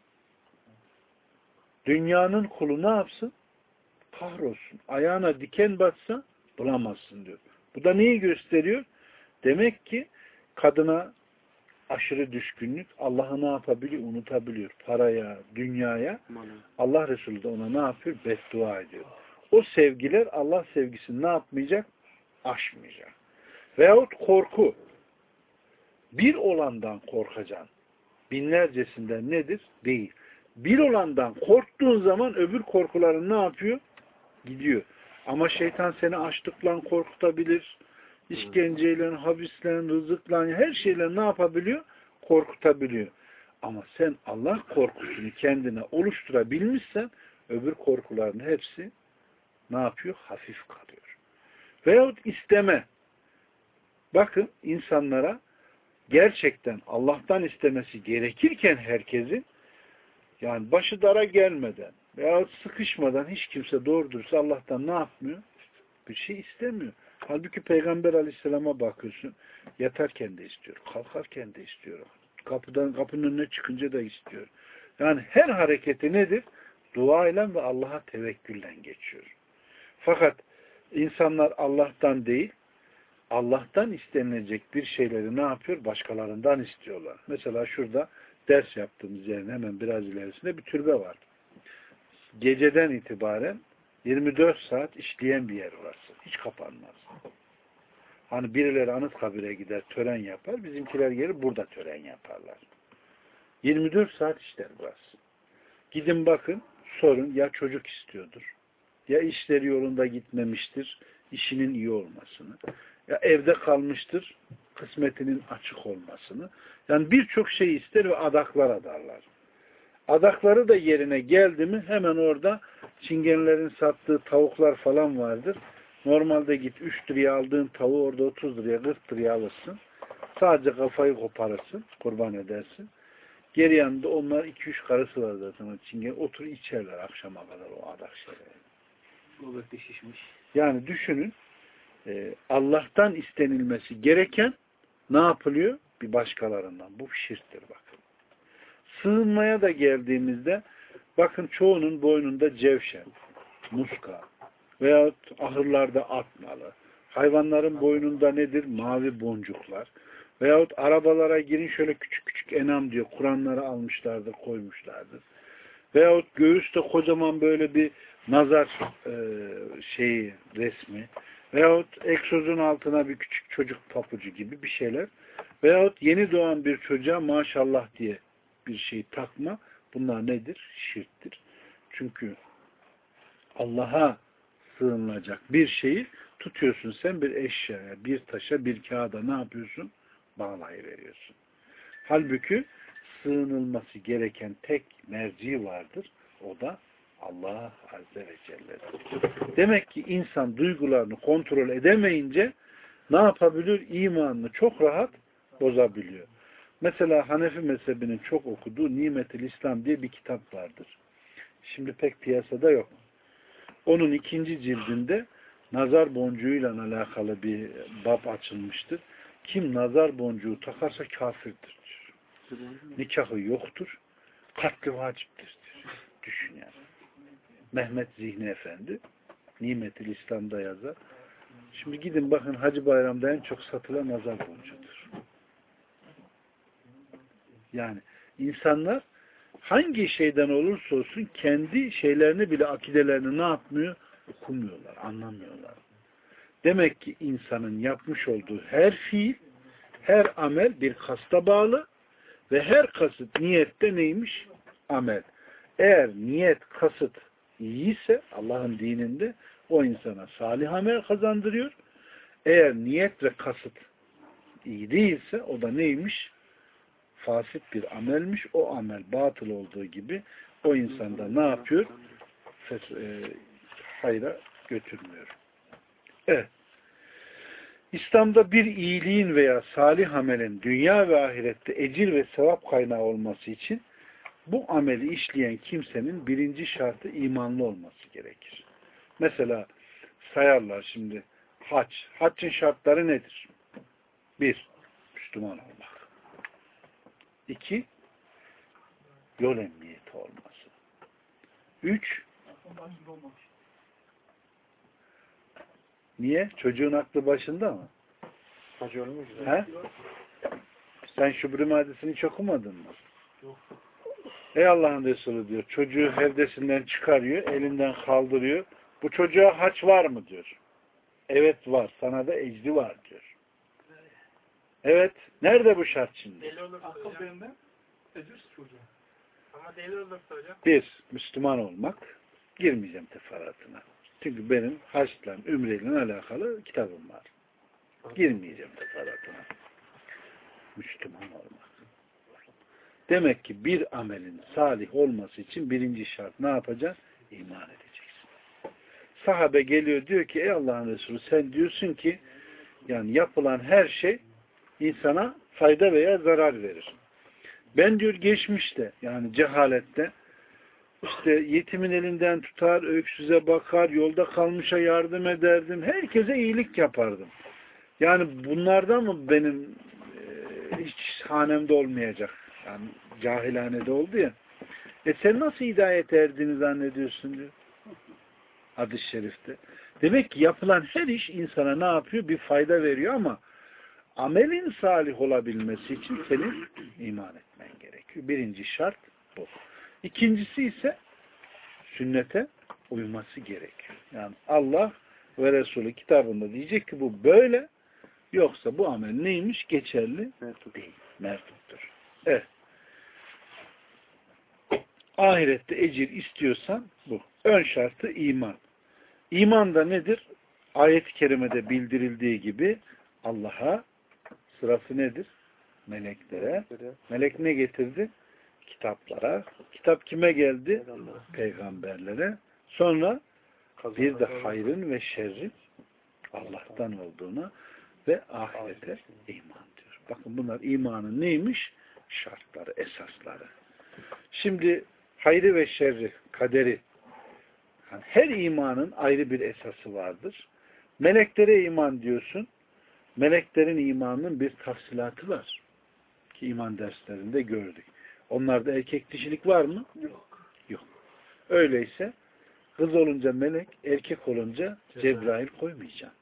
dünyanın kulu ne yapsın? Kahrolsun. Ayağına diken batsa bulamazsın diyor. Bu da neyi gösteriyor? Demek ki kadına aşırı düşkünlük Allah'ı ne yapabiliyor? Unutabiliyor. Paraya, dünyaya. Allah Resulü de ona ne yapıyor? Beddua ediyor. O sevgiler Allah sevgisini ne yapmayacak? Aşmayacak. Veyahut korku. Bir olandan korkacaksın. Binlercesinden nedir? Değil. Bir olandan korktuğun zaman öbür korkuların ne yapıyor? Gidiyor. Ama şeytan seni açlıkla korkutabilir. İşkenceyle, habisle, rızıkla, her şeyle ne yapabiliyor? Korkutabiliyor. Ama sen Allah korkusunu kendine oluşturabilmişsen öbür korkuların hepsi ne yapıyor? Hafif kalıyor. Veyahut isteme. Bakın insanlara gerçekten Allah'tan istemesi gerekirken herkesin yani başı dara gelmeden veyahut sıkışmadan hiç kimse doğru dürüst Allah'tan ne yapmıyor? Bir şey istemiyor. Halbuki Peygamber Aleyhisselam'a bakıyorsun. Yatarken de istiyor. Kalkarken de istiyor. Kapının önüne çıkınca da istiyor. Yani her hareketi nedir? Dua ile ve Allah'a tevekkülle geçiyor. Fakat insanlar Allah'tan değil, Allah'tan istenilecek bir şeyleri ne yapıyor? Başkalarından istiyorlar. Mesela şurada ders yaptığımız yerin hemen biraz ilerisinde bir türbe var. Geceden itibaren 24 saat işleyen bir yer orası. Hiç kapanmaz. Hani birileri Anıtkabir'e gider, tören yapar. Bizimkiler gelir burada tören yaparlar. 24 saat işler burası. Gidin bakın, sorun ya çocuk istiyordur, ya işleri yolunda gitmemiştir, işinin iyi olmasını, ya evde kalmıştır, kısmetinin açık olmasını. Yani birçok şey ister ve adaklar adarlar. Adakları da yerine geldi mi hemen orada çingenlerin sattığı tavuklar falan vardır. Normalde git 3 liraya aldığın tavuğu orada 30 liraya 40 liraya alırsın. Sadece kafayı koparırsın, kurban edersin. Geri yanında onlar 2-3 karısı var zaten. Çingen otur içerler akşama kadar o adak şeyleri. Göbekte şişmiş. Yani düşünün Allah'tan istenilmesi gereken ne yapılıyor? Bir başkalarından. Bu şirktir bakın. Sığınmaya da geldiğimizde bakın çoğunun boynunda cevşen, muska veyahut ahırlarda at nalı. Hayvanların boynunda nedir? Mavi boncuklar. Veyahut arabalara girin şöyle küçük küçük enam diyor. Kur'anları almışlardır, koymuşlardır. Veyahut göğüste kocaman böyle bir nazar resmi. Veyahut egzozun altına bir küçük çocuk papucu gibi bir şeyler. Veyahut yeni doğan bir çocuğa maşallah diye bir şey takma. Bunlar nedir? Şirktir. Çünkü Allah'a sığınılacak bir şeyi tutuyorsun sen bir eşyaya, bir taşa, bir kağıda ne yapıyorsun? Bağlayıveriyorsun. Halbuki sığınılması gereken tek merci vardır. O da Allah Azze ve Celle'dir. Demek ki insan duygularını kontrol edemeyince ne yapabilir? İmanını çok rahat bozabiliyor. Mesela Hanefi mezhebinin çok okuduğu Nimetül İslam diye bir kitap vardır. Şimdi pek piyasada yok. Onun 2. cildinde nazar boncuğuyla alakalı bir bab açılmıştır. Kim nazar boncuğu takarsa kafirdir. Nikahı yoktur. Katli vaciptir diyor. Düşün yani. Mehmet Zihni Efendi Nimetül İslam'da yazar. Şimdi gidin bakın Hacı Bayram'da en çok satılan nazar boncuğudur. Yani insanlar hangi şeyden olursa olsun kendi şeylerini bile akidelerini ne yapmıyor? Okumuyorlar, anlamıyorlar. Demek ki insanın yapmış olduğu her fiil, her amel bir kasta bağlı ve her kasıt niyette neymiş? Amel. Eğer niyet, kasıt iyiyse Allah'ın dininde o insana salih amel kazandırıyor. Eğer niyet ve kasıt iyi değilse o da neymiş? Fasit bir amelmiş. O amel batıl olduğu gibi o insanda ne yapıyor? Hayra götürmüyor. Evet. İslam'da bir iyiliğin veya salih amelin dünya ve ahirette ecir ve sevap kaynağı olması için bu ameli işleyen kimsenin birinci şartı imanlı olması gerekir. Mesela sayarlar şimdi hac. Haccın şartları nedir? 1. Müslüman olmak. 2. Yol emniyeti olması. 3. Niye? Çocuğun aklı başında mı? He? Sen Şubri hadisini hiç okumadın mı? Yok. Ey Allah'ın Resulü diyor. Çocuğu hevdesinden çıkarıyor, elinden kaldırıyor. Bu çocuğa haç var mı diyor. Evet var. Sana da ecri var diyor. Evet. Nerede bu şart şimdi? Deli olursa akıl benden ecir çocuğa. Ama deli olursa hocam. 1. Müslüman olmak. Girmeyeceğim teferruatına. Çünkü benim haçla, ümreyle alakalı kitabım var. Girmeyeceğim teferruatına. Müslüman olmak. Demek ki bir amelin salih olması için birinci şart ne yapacaksın? İman edeceksin. Sahabe geliyor diyor ki ey Allah'ın Resulü sen diyorsun ki yani yapılan her şey insana fayda veya zarar verir. Ben diyor geçmişte yani cehalette işte yetimin elinden tutar, öksüze bakar, yolda kalmışa yardım ederdim. Herkese iyilik yapardım. Yani bunlardan mı benim hiç hanemde olmayacak? Yani cahilhanede oldu ya. Sen nasıl hidayet erdiğini zannediyorsun diyor. Hadis-i şerifte. Demek ki yapılan her iş insana ne yapıyor? Bir fayda veriyor ama amelin salih olabilmesi için senin iman etmen gerekiyor. Birinci şart bu. İkincisi ise sünnete uyması gerekiyor. Yani Allah ve Resulü kitabında diyecek ki bu böyle yoksa bu amel neymiş? Geçerli değil. Merduttur. Evet. Ahirette ecir istiyorsan bu. Ön şartı iman. İman da nedir? Ayet-i kerimede bildirildiği gibi Allah'a, sırası nedir? Meleklere. Melek ne getirdi? Kitaplara. Kitap kime geldi? Peygamberlere. Sonra bir de hayrın ve şerrin Allah'tan olduğuna ve ahirete iman diyor. Bakın bunlar imanın neymiş? Şartları, esasları. Şimdi hayrı ve şerri, kaderi, yani her imanın ayrı bir esası vardır. Meleklere iman diyorsun. Meleklerin imanının bir tafsilatı var. Ki iman derslerinde gördük. Onlarda erkek dişilik var mı? Yok. Yok. Öyleyse kız olunca melek, erkek olunca Cebrail koymayacağım.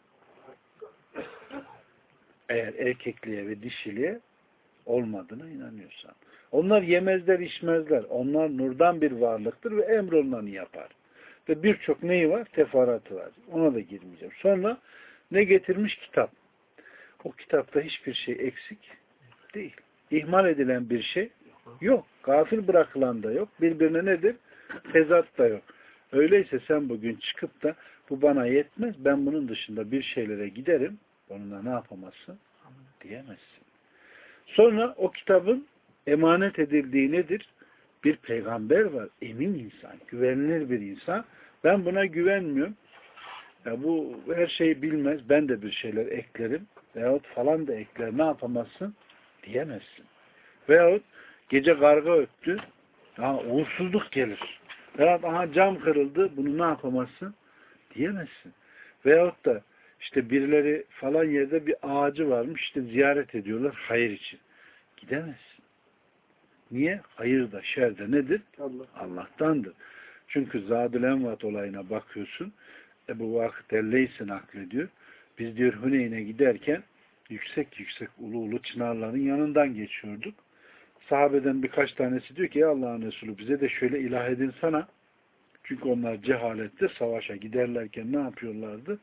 Eğer erkekliğe ve dişiliğe olmadığına inanıyorsan. Onlar yemezler, içmezler. Onlar nurdan bir varlıktır ve emrolunanı yapar. Ve birçok neyi var? Teferruatı var. Ona da girmeyeceğim. Sonra ne getirmiş? Kitap. O kitapta hiçbir şey eksik değil. İhmal edilen bir şey yok. Gafil bırakılan da yok. Birbirine nedir? Tezat da yok. Öyleyse sen bugün çıkıp da bu bana yetmez, ben bunun dışında bir şeylere giderim. Onunla ne yapamazsın? Diyemezsin. Sonra o kitabın emanet edildiği nedir? Bir peygamber var. Emin insan. Güvenilir bir insan. Ben buna güvenmiyorum. Ya bu her şeyi bilmez. Ben de bir şeyler eklerim. Veyahut falan da ekler. Ne yapamazsın? Diyemezsin. Veyahut gece karga öttü. Ya uğursuzluk gelir. Veyahut aha cam kırıldı. Bunu ne yapamazsın? Diyemezsin. Veyahut da işte birileri falan yerde bir ağacı varmış. İşte ziyaret ediyorlar hayır için. Gidemezsin. Niye? Hayır da şer de nedir? Allah'tandır. Çünkü Zadül Envat olayına bakıyorsun. Ebu Vakit el-Leysi naklediyor. Biz diyor Hüneyn'e giderken yüksek yüksek ulu ulu çınarların yanından geçiyorduk. Sahabeden birkaç tanesi diyor ki ya Allah'ın Resulü bize de şöyle ilah edin sana. Çünkü onlar cehalette savaşa giderlerken ne yapıyorlardı?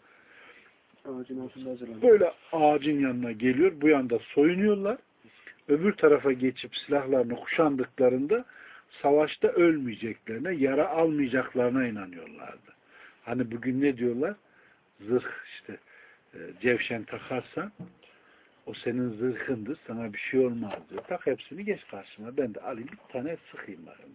Böyle ağacın yanına geliyor. Bu yanda soyunuyorlar. Öbür tarafa geçip silahlarını kuşandıklarında savaşta ölmeyeceklerine, yara almayacaklarına inanıyorlardı. Hani bugün ne diyorlar? Zırh işte cevşen takarsan o senin zırhındır, sana bir şey olmaz diyor. Tak hepsini geç karşıma. Ben de alayım bir tane sıkayım bari.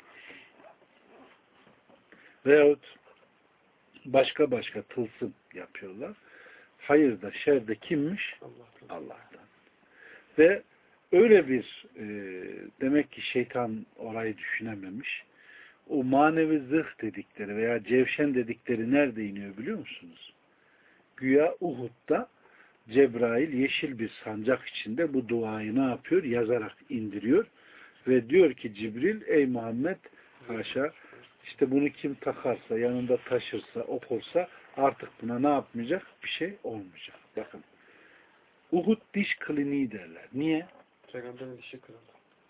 Veyahut başka tılsım yapıyorlar. Hayır da şer de kimmiş? Allah'tan. Ve öyle bir demek ki şeytan orayı düşünememiş. O manevi zırh dedikleri veya cevşen dedikleri nerede iniyor biliyor musunuz? Güya Uhud'da Cebrail yeşil bir sancak içinde bu duayı ne yapıyor? Yazarak indiriyor. Ve diyor ki Cibril ey Muhammed haşa işte bunu kim takarsa, yanında taşırsa, okursa artık buna ne yapmayacak? Bir şey olmayacak. Bakın. Uhud diş kliniği derler. Niye? Peygamberin dişi kırıldı.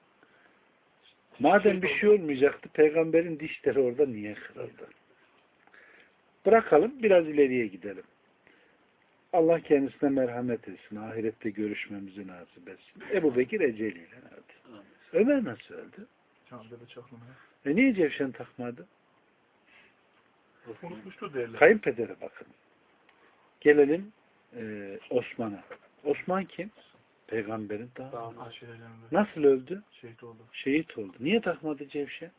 Madem bir şey olmayacaktı, peygamberin dişleri orada niye kırıldı? Bırakalım, biraz ileriye gidelim. Allah kendisine merhamet etsin, ahirette görüşmemizi nasip etsin. Ebu Bekir eceliyle öldü. Ömer nasıl öldü? Niye cevşen takmadı? Unutmuştu derler. Kayınpedere bakın. Gelelim Osman'a. Osman kim? Peygamberin daha. Nasıl öldü? Şehit oldu. Niye takmadı cevşen?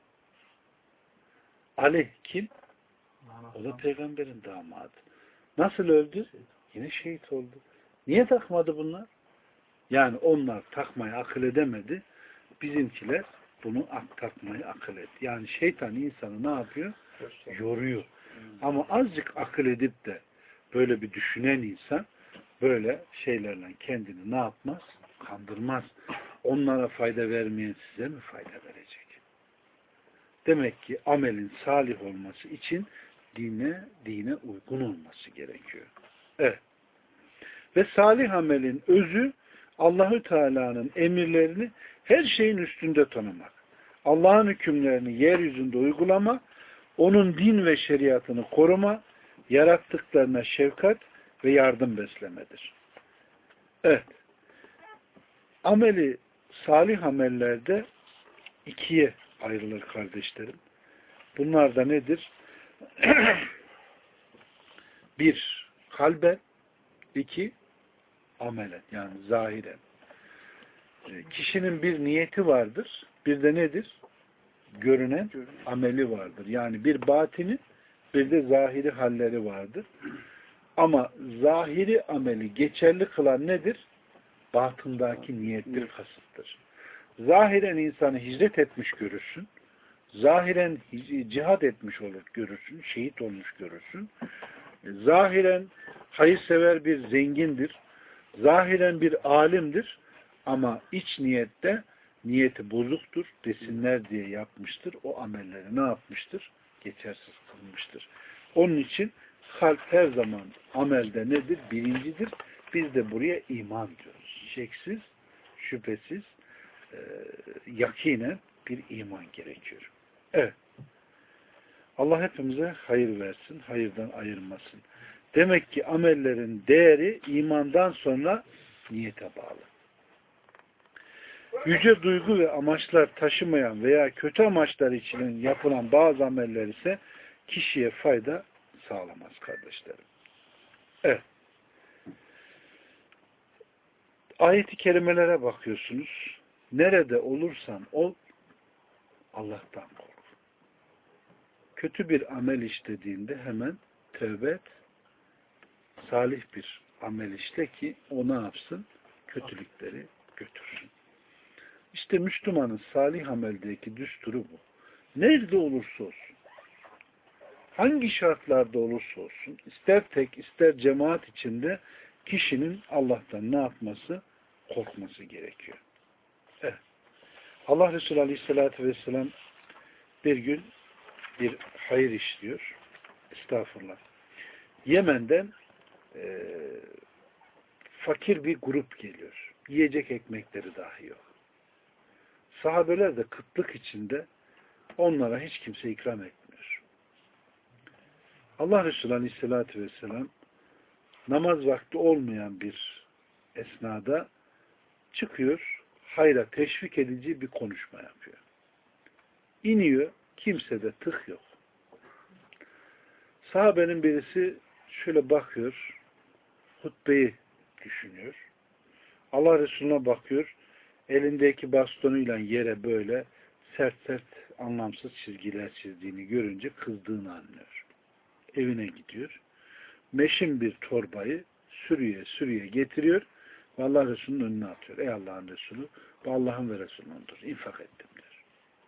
Ali kim? O da peygamberin damadı. Nasıl öldü? Yine şehit oldu. Niye takmadı bunlar? Yani onlar takmayı akıl edemedi. Bizimkiler bunu takmayı akıl etti. Yani şeytan insanı ne yapıyor? Yoruyor. Ama azıcık akıl edip de böyle bir düşünen insan böyle şeylerle kendini ne yapmaz? Kandırmaz. Onlara fayda vermeyen size mi fayda verecek? Demek ki amelin salih olması için dine uygun olması gerekiyor. Evet. Ve salih amelin özü Allahü Teala'nın emirlerini her şeyin üstünde tanımak. Allah'ın hükümlerini yeryüzünde uygulama, onun din ve şeriatını koruma, yarattıklarına şefkat ve yardım beslemedir. Evet. Ameli salih amellerde ikiye ayrılır kardeşlerim. Bunlar da nedir? Bir, kalben, iki, amelen yani zahiren. Kişinin bir niyeti vardır. Bir de nedir? Görünen ameli vardır. Yani bir batini bir de zahiri halleri vardır. Ama zahiri ameli geçerli kılan nedir? Batındaki niyettir, kasıttır. Zahiren insanı hicret etmiş görürsün. Zahiren cihad etmiş olur görürsün. Şehit olmuş görürsün. Zahiren hayırsever bir zengindir. Zahiren bir alimdir. Ama iç niyette niyeti bozuktur. Desinler diye yapmıştır. O amelleri ne yapmıştır? Geçersiz kılmıştır. Onun için kalp her zaman amelde nedir? Birincidir. Biz de buraya iman diyoruz. Şeksiz, şüphesiz, yakinen bir iman gerekiyor. Evet. Allah hepimize hayır versin, hayırdan ayırmasın. Demek ki amellerin değeri imandan sonra niyete bağlı. Yüce duygu ve amaçlar taşımayan veya kötü amaçlar için yapılan bazı ameller ise kişiye fayda sağlamaz kardeşlerim. Evet. Ayet-i kerimelere bakıyorsunuz. Nerede olursan ol, Allah'tan kork. Kötü bir amel işlediğinde hemen tövbe et, salih bir amel işle ki o ne yapsın? Kötülükleri götürsün. İşte Müslümanın salih ameldeki düsturu bu. Nerede olursa olsun, hangi şartlarda olursa olsun, ister tek ister cemaat içinde kişinin Allah'tan ne yapması? Korkması gerekiyor. Evet. Allah Resulü Aleyhisselatü Vesselam bir gün bir hayır işliyor. Estağfurullah. Yemen'den fakir bir grup geliyor. Yiyecek ekmekleri dahi yok. Sahabeler de kıtlık içinde onlara hiç kimse ikram etmiyor. Allah Resulü Aleyhisselatü Vesselam namaz vakti olmayan bir esnada çıkıyor, hayra teşvik edici bir konuşma yapıyor. İniyor, kimsede tık yok. Sahabenin birisi şöyle bakıyor, hutbeyi düşünüyor. Allah Resulüne bakıyor, elindeki bastonuyla yere böyle sert sert anlamsız çizgiler çizdiğini görünce kızdığını anlıyor. Evine gidiyor. Meşin bir torbayı sürüye getiriyor ve Allah Resulü'nün önüne atıyor. Ey Allah'ın Resulü, bu Allah'ın ve Resulü'nündür. İnfak ettim der.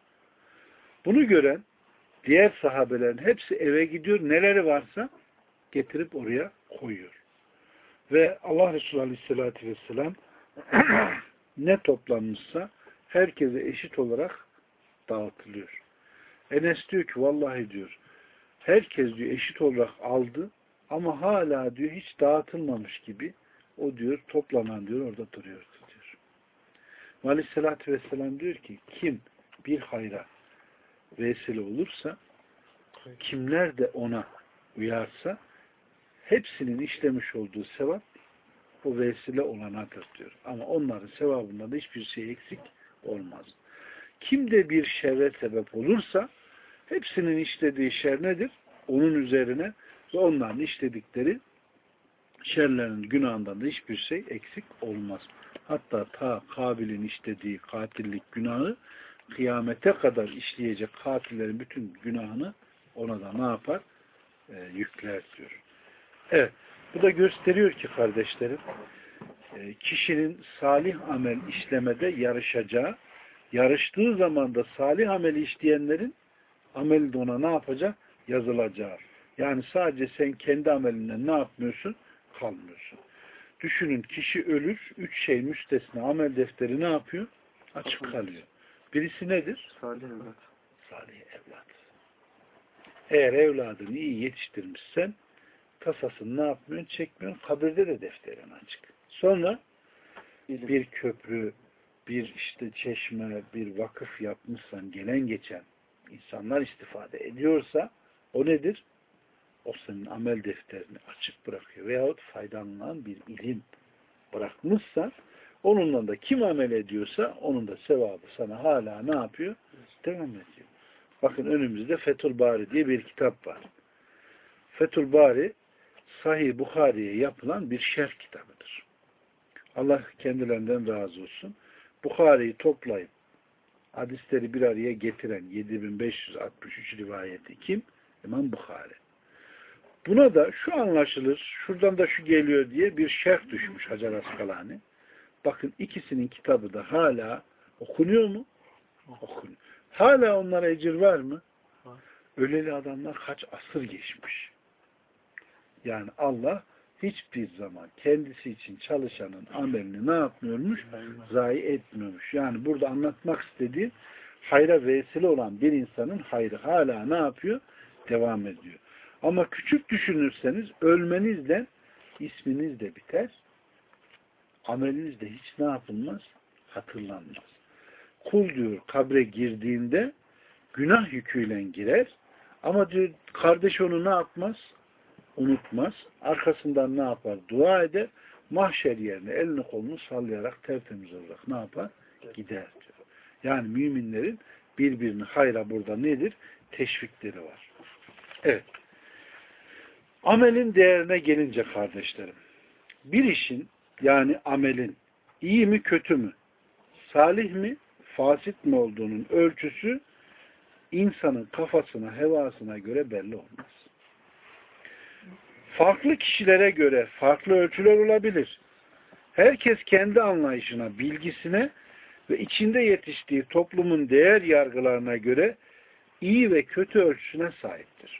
Bunu gören diğer sahabelerin hepsi eve gidiyor. Neleri varsa getirip oraya koyuyor. Ve Allah Resulü Aleyhisselatü Vesselam ne toplanmışsa herkese eşit olarak dağıtılıyor. Enes diyor ki vallahi diyor herkes diyor eşit olarak aldı ama hala diyor hiç dağıtılmamış gibi o diyor toplanan diyor orada duruyor diyor. Aleyhisselatü Vesselam diyor ki kim bir hayra vesile olursa kimler de ona uyarsa hepsinin işlemiş olduğu sevap o vesile olanadır diyor. Ama onların sevabında da hiçbir şey eksik olmaz. Kim de bir şerre sebep olursa hepsinin işlediği şer nedir? Onun üzerine ve onların işledikleri şerlerin günahından da hiçbir şey eksik olmaz. Hatta ta Kabil'in işlediği katillik günahı kıyamete kadar işleyecek katillerin bütün günahını ona da ne yapar? Yükler diyor. Evet. Bu da gösteriyor ki kardeşlerim kişinin salih amel işlemede yarışacağı, yarıştığı zaman da salih ameli işleyenlerin ameli de ona ne yapacak? Yazılacağı. Yani sadece sen kendi amelinden ne yapmıyorsun? Kalmıyorsun. Düşünün kişi ölür, 3 şey müstesna amel defteri ne yapıyor? Açık kalıyor. Birisi nedir? Salih evlat. Salih evlat. Eğer evladını iyi yetiştirmişsen kasasını ne yapmıyorsun? Çekmiyorsun. Kabirde de defterin açık. Sonra bir köprü, bir işte çeşme, bir vakıf yapmışsan gelen geçen insanlar istifade ediyorsa o nedir? O senin amel defterini açık bırakıyor. Veyahut faydalanan bir ilim bırakmışsan onunla da kim amel ediyorsa onun da sevabı sana hala ne yapıyor? Devam ediyor. Bakın önümüzde Fethül Bari diye bir kitap var. Fethül Bari Sahih Bukhari'ye yapılan bir şerh kitabıdır. Allah kendilerinden razı olsun. Bukhari'yi toplayıp hadisleri bir araya getiren 7563 rivayeti kim? İmam Bukhari. Buna da şu anlaşılır, şuradan da şu geliyor diye bir şerh düşmüş Hacer Askalani. Bakın ikisinin kitabı da hala okunuyor mu? Okunuyor. Hala onlara ecir var mı? Öleli adamlar kaç asır geçmiş. Yani Allah hiçbir zaman kendisi için çalışanın amelini ne yapmıyormuş? Zayi etmiyormuş. Yani burada anlatmak istediğim hayra vesile olan bir insanın hayrı hala ne yapıyor? Devam ediyor. Ama küçük düşünürseniz ölmenizle isminiz de biter. Ameliniz de hiç ne yapılmaz? Hatırlanmaz. Kul diyor kabre girdiğinde günah yüküyle girer. Ama diyor kardeş onu ne yapmaz? Unutmaz. Arkasından ne yapar? Dua eder. Mahşer yerine elini kolunu sallayarak tertemiz olarak ne yapar? Gider diyor. Yani müminlerin birbirini hayra burada nedir? Teşvikleri var. Evet. Amelin değerine gelince kardeşlerim, bir işin yani amelin iyi mi kötü mü, salih mi, fasit mi olduğunun ölçüsü insanın kafasına, hevasına göre belli olmaz. Farklı kişilere göre farklı ölçüler olabilir. Herkes kendi anlayışına, bilgisine ve içinde yetiştiği toplumun değer yargılarına göre iyi ve kötü ölçüsüne sahiptir.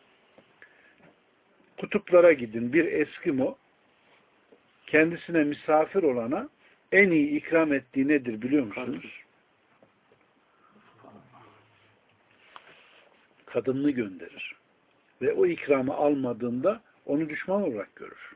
Kutuplara gidin, bir Eskimo kendisine misafir olana en iyi ikram ettiği nedir biliyor musunuz? Kadınını gönderir. Ve o ikramı almadığında onu düşman olarak görür.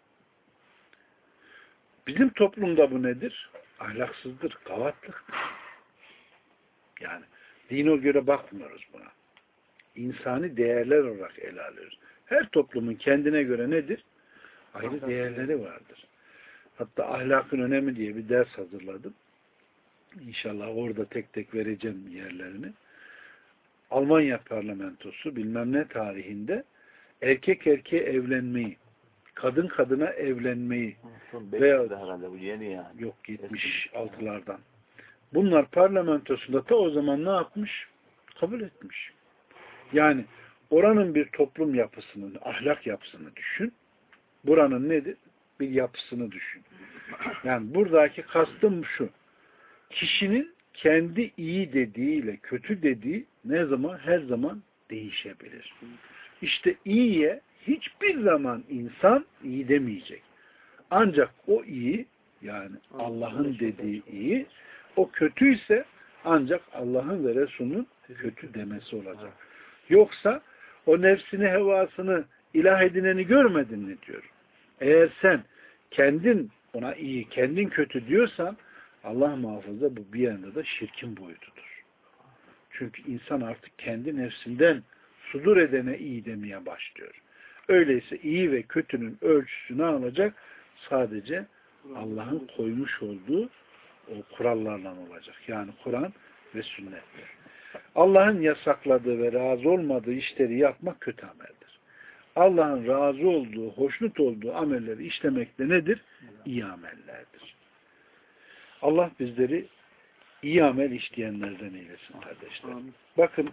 Bizim toplumda bu nedir? Ahlaksızdır, gavatlıktır. Yani dine göre bakmıyoruz buna. İnsani değerler olarak ele alıyoruz. Her toplumun kendine göre nedir? Ayrı değerleri vardır. Hatta ahlakın önemi diye bir ders hazırladım. İnşallah orada tek tek vereceğim yerlerini. Almanya parlamentosu bilmem ne tarihinde erkek erkeğe evlenmeyi, kadın kadına evlenmeyi veya herhalde bu yeni yani. Yok 76'lardan. Bunlar parlamentosunda ta o zaman ne yapmış? Kabul etmiş. Yani oranın bir toplum yapısını, ahlak yapısını düşün. Buranın nedir? Bir yapısını düşün. Yani buradaki kastım şu. Kişinin kendi iyi dediğiyle kötü dediği ne zaman? Her zaman değişebilir. İşte iyiye hiçbir zaman insan iyi demeyecek. Ancak o iyi, yani Allah'ın dediği iyi, o kötüyse ancak Allah'ın ve Resul'ün kötü demesi olacak. Yoksa o nefsini, hevasını ilah edineni görmedin mi diyor. Eğer sen kendin ona iyi, kendin kötü diyorsan Allah muhafaza bu bir yanda da şirkin boyutudur. Çünkü insan artık kendi nefsinden sudur edene iyi demeye başlıyor. Öyleyse iyi ve kötünün ölçüsü ne olacak? Sadece Allah'ın koymuş olduğu o kurallarla olacak. Yani Kur'an ve sünnet. Allah'ın yasakladığı ve razı olmadığı işleri yapmak kötü ameldir. Allah'ın razı olduğu, hoşnut olduğu amelleri işlemek de nedir? İyi amellerdir. Allah bizleri iyi amel işleyenlerden eylesin kardeşler. Bakın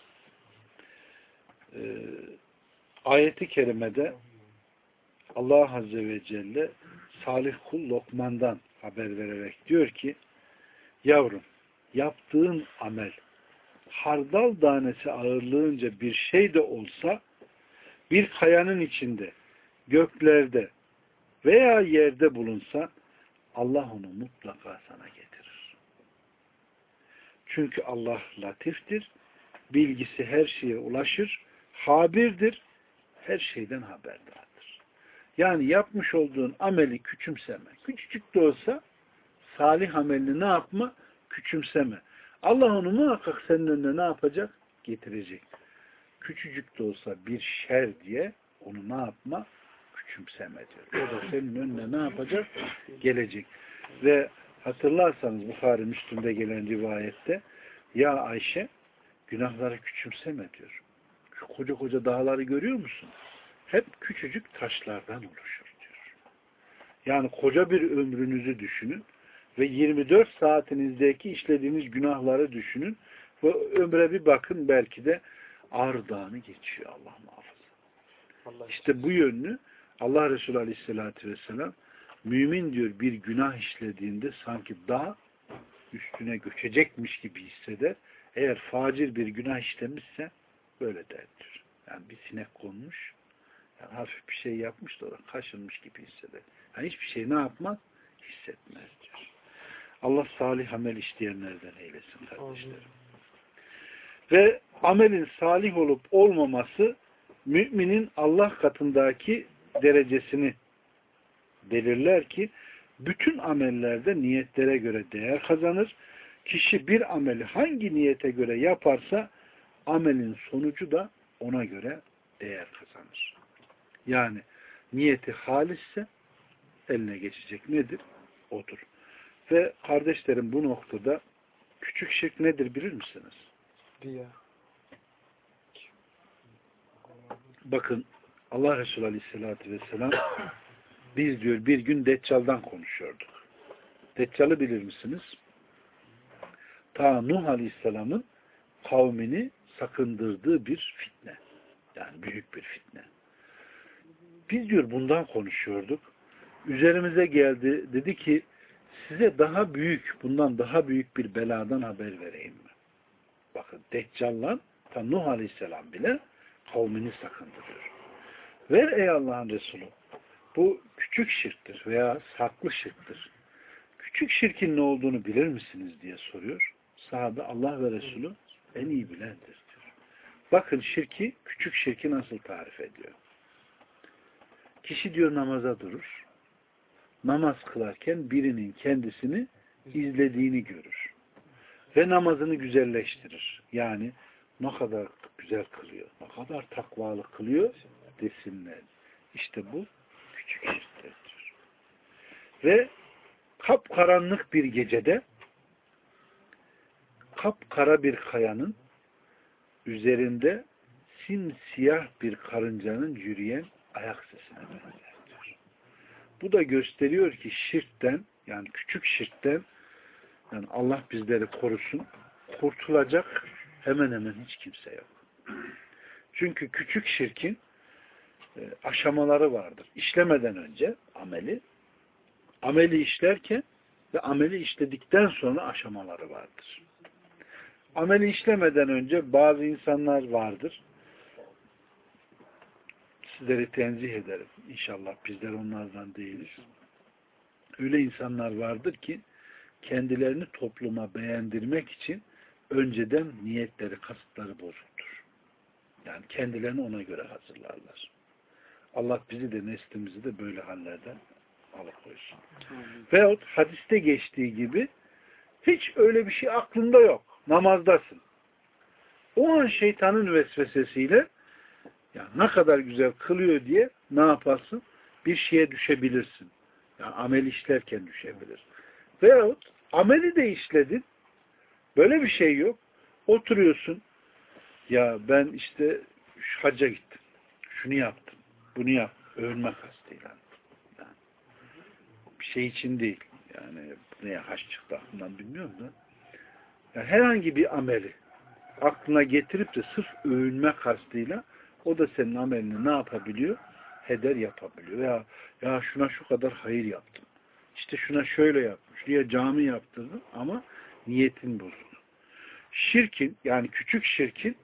ayeti kerimede Allah Azze ve Celle salih kul Lokman'dan haber vererek diyor ki yavrum yaptığın amel hardal tanesi ağırlığınca bir şey de olsa bir kayanın içinde, göklerde veya yerde bulunsa Allah onu mutlaka sana getirir. Çünkü Allah latiftir, bilgisi her şeye ulaşır, habirdir, her şeyden haberdardır. Yani yapmış olduğun ameli küçümseme. Küçücük de olsa salih amelini ne yapma? Küçümseme. Allah onu muhakkak senin önüne ne yapacak? Getirecek. Küçücük de olsa bir şer diye onu ne yapma? Küçümseme diyor. O da senin önüne ne yapacak? Gelecek. Ve hatırlarsanız Bukhari Müslüm'de gelen rivayette ya Ayşe günahları küçümseme diyor. Şu koca koca dağları görüyor musun? Hep küçücük taşlardan oluşur diyor. Yani koca bir ömrünüzü düşünün ve 24 saatinizdeki işlediğiniz günahları düşünün ve ömre bir bakın belki de Ağrı Dağı'nı geçiyor Allah muhafaza. İşte bu yönlü Allah Resulü Aleyhisselatü Vesselam mümin diyor bir günah işlediğinde sanki dağ üstüne göçecekmiş gibi hisseder. Eğer facir bir günah işlemişse böyle der diyor. Yani bir sinek konmuş. Yani hafif bir şey yapmış da kaşınmış gibi hisseder. Yani hiçbir şey ne yapmaz? Hissetmez diyor. Allah salih amel işleyenlerden eylesin kardeşlerim. Ve amelin salih olup olmaması müminin Allah katındaki derecesini belirler ki bütün amellerde niyetlere göre değer kazanır. Kişi bir ameli hangi niyete göre yaparsa amelin sonucu da ona göre değer kazanır. Yani niyeti halisse eline geçecek nedir? Odur. Ve kardeşlerim bu noktada küçük şirk nedir bilir misiniz? Diye. Bakın Allah Resulü Aleyhisselatü Vesselam biz diyor bir gün Deccal'dan konuşuyorduk. Deccal'ı bilir misiniz? Ta Nuh Aleyhisselam'ın kavmini sakındırdığı bir fitne. Yani büyük bir fitne. Biz diyor bundan konuşuyorduk. Üzerimize geldi. Dedi ki size daha büyük, bundan daha büyük bir beladan haber vereyim mi? Bakın Deccal'la ta Nuh Aleyhisselam bile kavmini sakındırıyor. Ver ey Allah'ın Resulü. Bu küçük şirktir veya saklı şirktir. Küçük şirkin ne olduğunu bilir misiniz diye soruyor. Sahabe Allah ve Resulü en iyi bilendir diyor. Bakın küçük şirki nasıl tarif ediyor. Kişi diyor namaza durur. Namaz kılarken birinin kendisini izlediğini görür. Ve namazını güzelleştirir. Yani ne kadar güzel kılıyor, ne kadar takvalı kılıyor desinler. İşte bu küçük şirktir diyor. Ve kapkaranlık bir gecede kapkara bir kayanın üzerinde simsiyah bir karıncanın yürüyen ayak sesine benzer diyor. Bu da gösteriyor ki şirkten, yani küçük şirkten, yani Allah bizleri korusun, kurtulacak hemen hemen hiç kimse yok. Çünkü küçük şirkin aşamaları vardır. İşlemeden önce ameli işlerken ve ameli işledikten sonra aşamaları vardır. Ameli işlemeden önce bazı insanlar vardır. Sizleri tenzih ederim. İnşallah bizler onlardan değiliz. Öyle insanlar vardır ki kendilerini topluma beğendirmek için önceden niyetleri, kasıtları bozuktur. Yani kendilerini ona göre hazırlarlar. Allah bizi de neslimizi de böyle hallerden alıkoysun. Veyahut hadiste geçtiği gibi hiç öyle bir şey aklında yok. Namazdasın. O an şeytanın vesvesesiyle ya ne kadar güzel kılıyor diye ne yaparsın? Bir şeye düşebilirsin. Yani amel işlerken düşebilir. Veyahut ameli de işledin. Böyle bir şey yok. Oturuyorsun. Ya ben işte şu hacca gittim. Şunu yaptım. Bunu yaptım. Övünme kastıyla. Yani bir şey için değil. Yani neye haç çıktı aklımdan bilmiyorum da. Yani herhangi bir ameli aklına getirip de sırf övünme kastıyla o da senin amelini ne yapabiliyor? Heder yapabiliyor. Ya şuna şu kadar hayır yaptım. İşte şuna şöyle yaptım. Şuraya cami yaptırdım ama niyetin bozuldu. Şirkin, yani küçük şirkin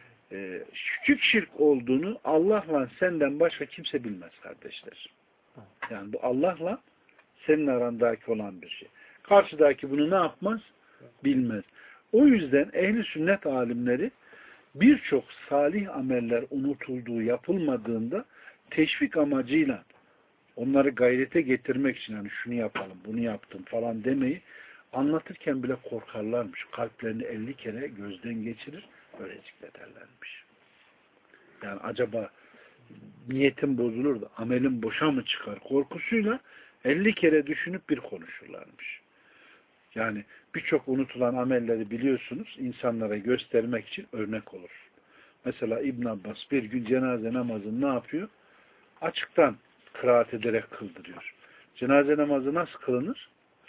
küçük şirk olduğunu Allah'la senden başka kimse bilmez kardeşler. Yani bu Allah'la senin arandaki olan bir şey. Karşıdaki bunu ne yapmaz? Bilmez. O yüzden ehli sünnet alimleri birçok salih ameller unutulduğu, yapılmadığında teşvik amacıyla onları gayrete getirmek için hani şunu yapalım, bunu yaptım falan demeyi anlatırken bile korkarlarmış. Kalplerini 50 kere gözden geçirir, öyle zikrederlermiş. Yani acaba niyetim bozulur da amelim boşa mı çıkar korkusuyla 50 kere düşünüp bir konuşurlarmış. Yani birçok unutulan amelleri biliyorsunuz insanlara göstermek için örnek olur. Mesela İbn Abbas bir gün cenaze namazını ne yapıyor? Açıktan kıraat ederek kıldırıyor. Cenaze namazı nasıl kılınır?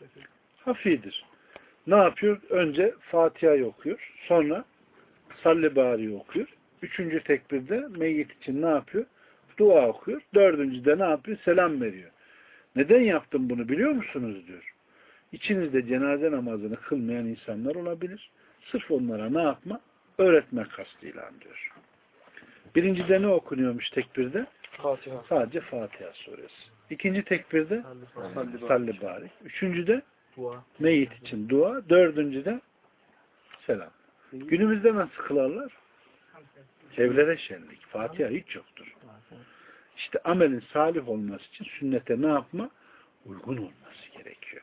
Hafidir. Ne yapıyor? Önce Fatiha'yı okuyor. Sonra Salli Bari'yi okuyor. Üçüncü tekbirde meyyit için ne yapıyor? Dua okuyor. Dördüncüde ne yapıyor? Selam veriyor. Neden yaptım bunu biliyor musunuz diyor. İçinizde cenaze namazını kılmayan insanlar olabilir. Sırf onlara ne yapma? Öğretmek kastıyla diyor. Birincide ne okunuyormuş tekbirde? Fatiha. Sadece Fatiha suresi. İkinci tekbirde salli barik. Üçüncüde meyit için dua. Dördüncüde selam. Günümüzde nasıl kılarlar? Evlere şenlik. Fatiha hiç yoktur. İşte amelin salih olması için sünnete ne yapma? Uygun olması gerekiyor.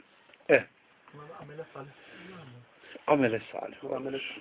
Amele salih olur.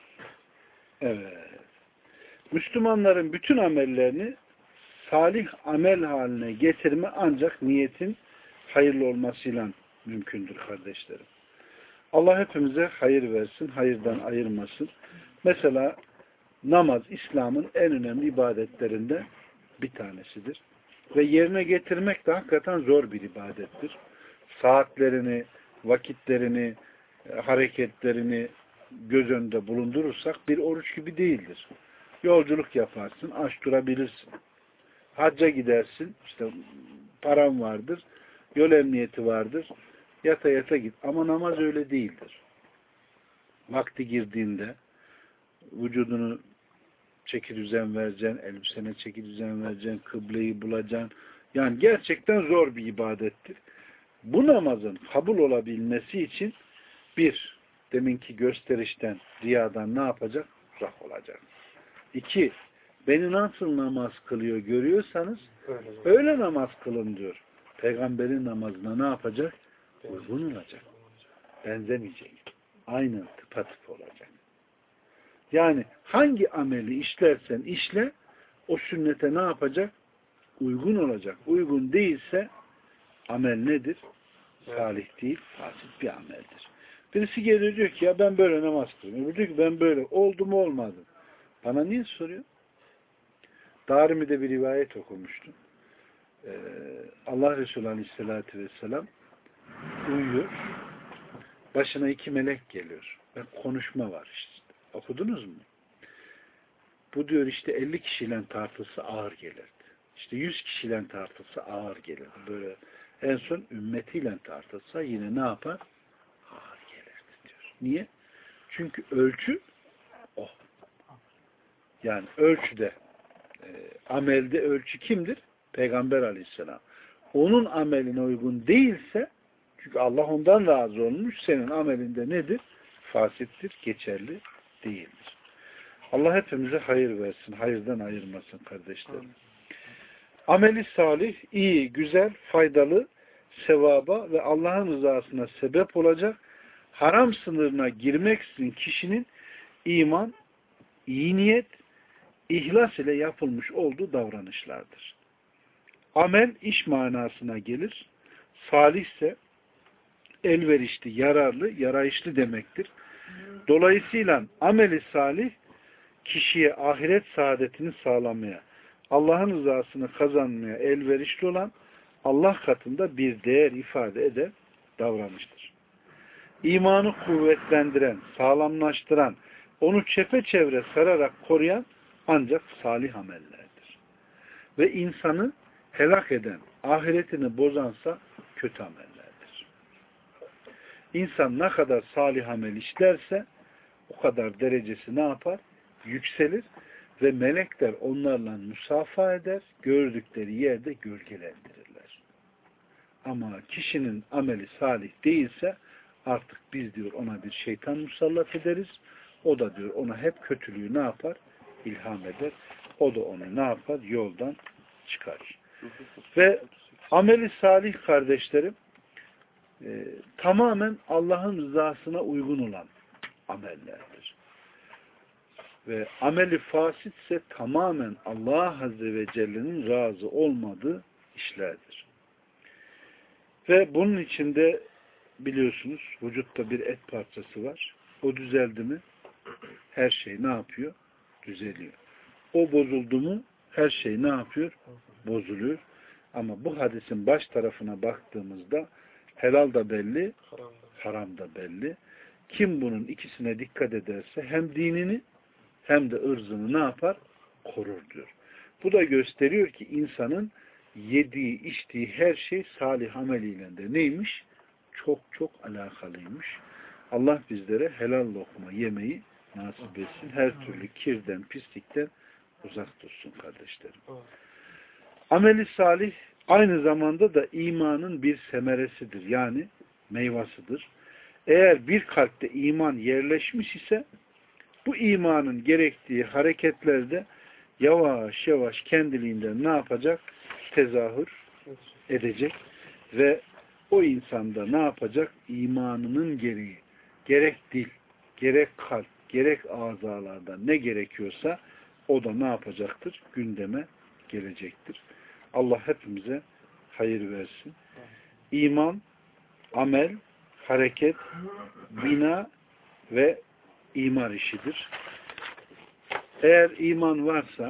Evet. Müslümanların bütün amellerini salih amel haline getirme ancak niyetin hayırlı olmasıyla mümkündür kardeşlerim. Allah hepimize hayır versin, hayırdan ayırmasın. Mesela namaz İslam'ın en önemli ibadetlerinden bir tanesidir. Ve yerine getirmek de hakikaten zor bir ibadettir. Saatlerini, vakitlerini, hareketlerini göz önünde bulundurursak bir oruç gibi değildir. Yolculuk yaparsın, aç durabilirsin. Hacca gidersin, işte param vardır, yol emniyeti vardır, yata yata git. Ama namaz öyle değildir. Vakti girdiğinde vücudunu çeki düzen vereceksin, elbisene çeki düzen vereceksin, kıbleyi bulacaksın. Yani gerçekten zor bir ibadettir. Bu namazın kabul olabilmesi için bir, deminki gösterişten, riyadan ne yapacak? Uzak olacak. İki, beni nasıl namaz kılıyor görüyorsanız öyle namaz kılın diyor. Peygamberin namazına ne yapacak? Uygun olacak. Benzemeyecek. Aynen tıpatıp olacak. Yani hangi ameli işlersen işle o sünnete ne yapacak? Uygun olacak. Uygun değilse amel nedir? Salih değil, fasit bir ameldir. Birisi geliyor diyor ki ya ben böyle namaz kılıyorum. Öbürü diyor ki ben böyle oldu mu olmadı. Bana niye soruyor? Darimi'de bir rivayet okumuştum. Allah Resulü Aleyhisselatü Vesselam uyuyor. Başına iki melek geliyor. Ve konuşma var işte. Okudunuz mu? Bu diyor işte 50 kişiyle tartılsa ağır gelirdi. İşte 100 kişiyle tartılsa ağır gelirdi. Böyle en son ümmetiyle tartılsa yine ne yapar? Ağır gelirdi diyor. Niye? Çünkü ölçü o. Yani ölçüde amelde ölçü kimdir? Peygamber Aleyhisselam. Onun ameline uygun değilse çünkü Allah ondan razı olmuş senin amelinde nedir? Fasittir, geçerli değildir. Allah hepimize hayır versin, hayırdan ayırmasın kardeşlerim. Ameli salih, iyi, güzel, faydalı, sevaba ve Allah'ın rızasına sebep olacak, haram sınırına girmeksizin kişinin iman, iyi niyet, ihlas ile yapılmış olduğu davranışlardır. Amel iş manasına gelir. Salih ise elverişli, yararlı, yarayışlı demektir. Dolayısıyla ameli salih kişiye ahiret saadetini sağlamaya, Allah'ın rızasını kazanmaya elverişli olan Allah katında bir değer ifade eden davranıştır. İmanı kuvvetlendiren, sağlamlaştıran, onu çepeçevre sararak koruyan ancak salih amellerdir. Ve insanı helak eden, ahiretini bozansa kötü amellerdir. İnsan ne kadar salih amel işlerse o kadar derecesi ne yapar? Yükselir ve melekler onlarla musafa eder, gördükleri yerde gölgelendirirler. Ama kişinin ameli salih değilse artık biz diyor ona bir şeytan musallat ederiz. O da diyor ona hep kötülüğü ne yapar? İlham eder. O da onu ne yapar? Yoldan çıkarır. Ve ameli salih kardeşlerim tamamen Allah'ın rızasına uygun olan amellerdir. Ve ameli fasit ise tamamen Allah Azze ve Celle'nin razı olmadığı işlerdir. Ve bunun içinde biliyorsunuz vücutta bir et parçası var. O düzeldi mi her şey ne yapıyor? Düzeliyor. O bozuldu mu her şey ne yapıyor? Bozuluyor. Ama bu hadisin baş tarafına baktığımızda helal da belli, haram da belli. Kim bunun ikisine dikkat ederse hem dinini hem de ırzını ne yapar? Korur diyor. Bu da gösteriyor ki insanın yediği, içtiği her şey salih ameliyle de neymiş? Çok çok alakalıymış. Allah bizlere helal lokma yemeyi nasip etsin. Her türlü kirden, pislikten uzak tutsun kardeşlerim. Ameli salih aynı zamanda da imanın bir semeresidir. Yani meyvasıdır. Eğer bir kalpte iman yerleşmiş ise bu imanın gerektiği hareketlerde yavaş yavaş kendiliğinden ne yapacak? Tezahür edecek ve o insanda ne yapacak? İmanının gereği gerek dil, gerek kalp, gerek azalarda ne gerekiyorsa o da ne yapacaktır? Gündeme gelecektir. Allah hepimize hayır versin. İman, amel, hareket, bina ve imar işidir. Eğer iman varsa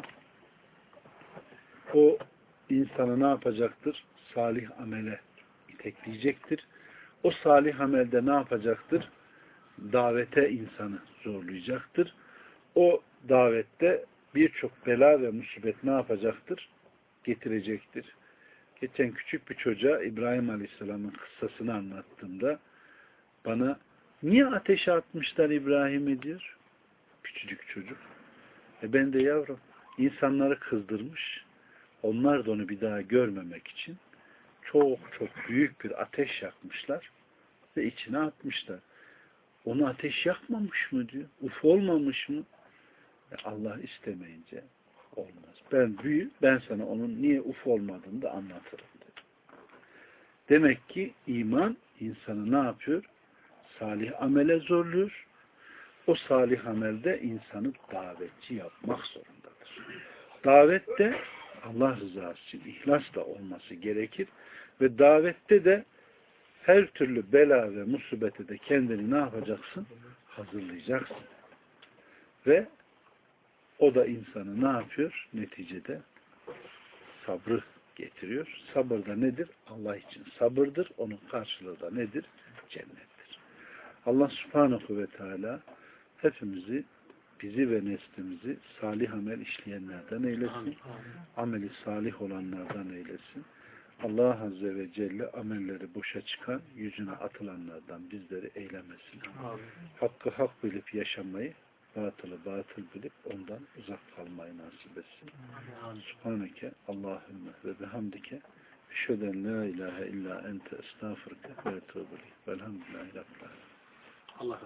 o insanı ne yapacaktır? Salih amele itekleyecektir. O salih amelde ne yapacaktır? Davete insanı zorlayacaktır. O davette birçok bela ve musibet ne yapacaktır? Getirecektir. Geçen küçük bir çocuğa İbrahim Aleyhisselam'ın kıssasını anlattığımda bana niye ateşe atmışlar İbrahim'i diyor. Küçücük çocuk. Ben de yavrum insanları kızdırmış. Onlar da onu bir daha görmemek için çok çok büyük bir ateş yakmışlar ve içine atmışlar. Onu ateş yakmamış mı diyor. Uf olmamış mı? Allah istemeyince olmaz. Ben sana onun niye uf olmadığını da anlatırım dedi. Demek ki iman insanı ne yapıyor? Salih amele zorluyor. O salih amelde insanı davetçi yapmak zorundadır. Davette Allah rızası için ihlasla olması gerekir ve davette de her türlü bela ve musibete de kendini ne yapacaksın? Hazırlayacaksın. Ve o da insanı ne yapıyor? Neticede sabrı getiriyor. Sabır da nedir? Allah için sabırdır. Onun karşılığı da nedir? Cennettir. Allah subhanahu ve teala hepimizi, bizi ve neslimizi salih amel işleyenlerden eylesin. Ameli salih olanlardan eylesin. Allah Azze ve Celle amelleri boşa çıkan, yüzüne atılanlardan bizleri eylemesin. Hakkı hak bilip yaşamayı, batılı batıl bilip ondan uzak kalmayı nasip etsin. Subhaneke Allahümme ve bihamdike eşheden la ilahe illa ente estağfurke ve etûbü ileyk. Velhamdülillahi Rabbil âlemin.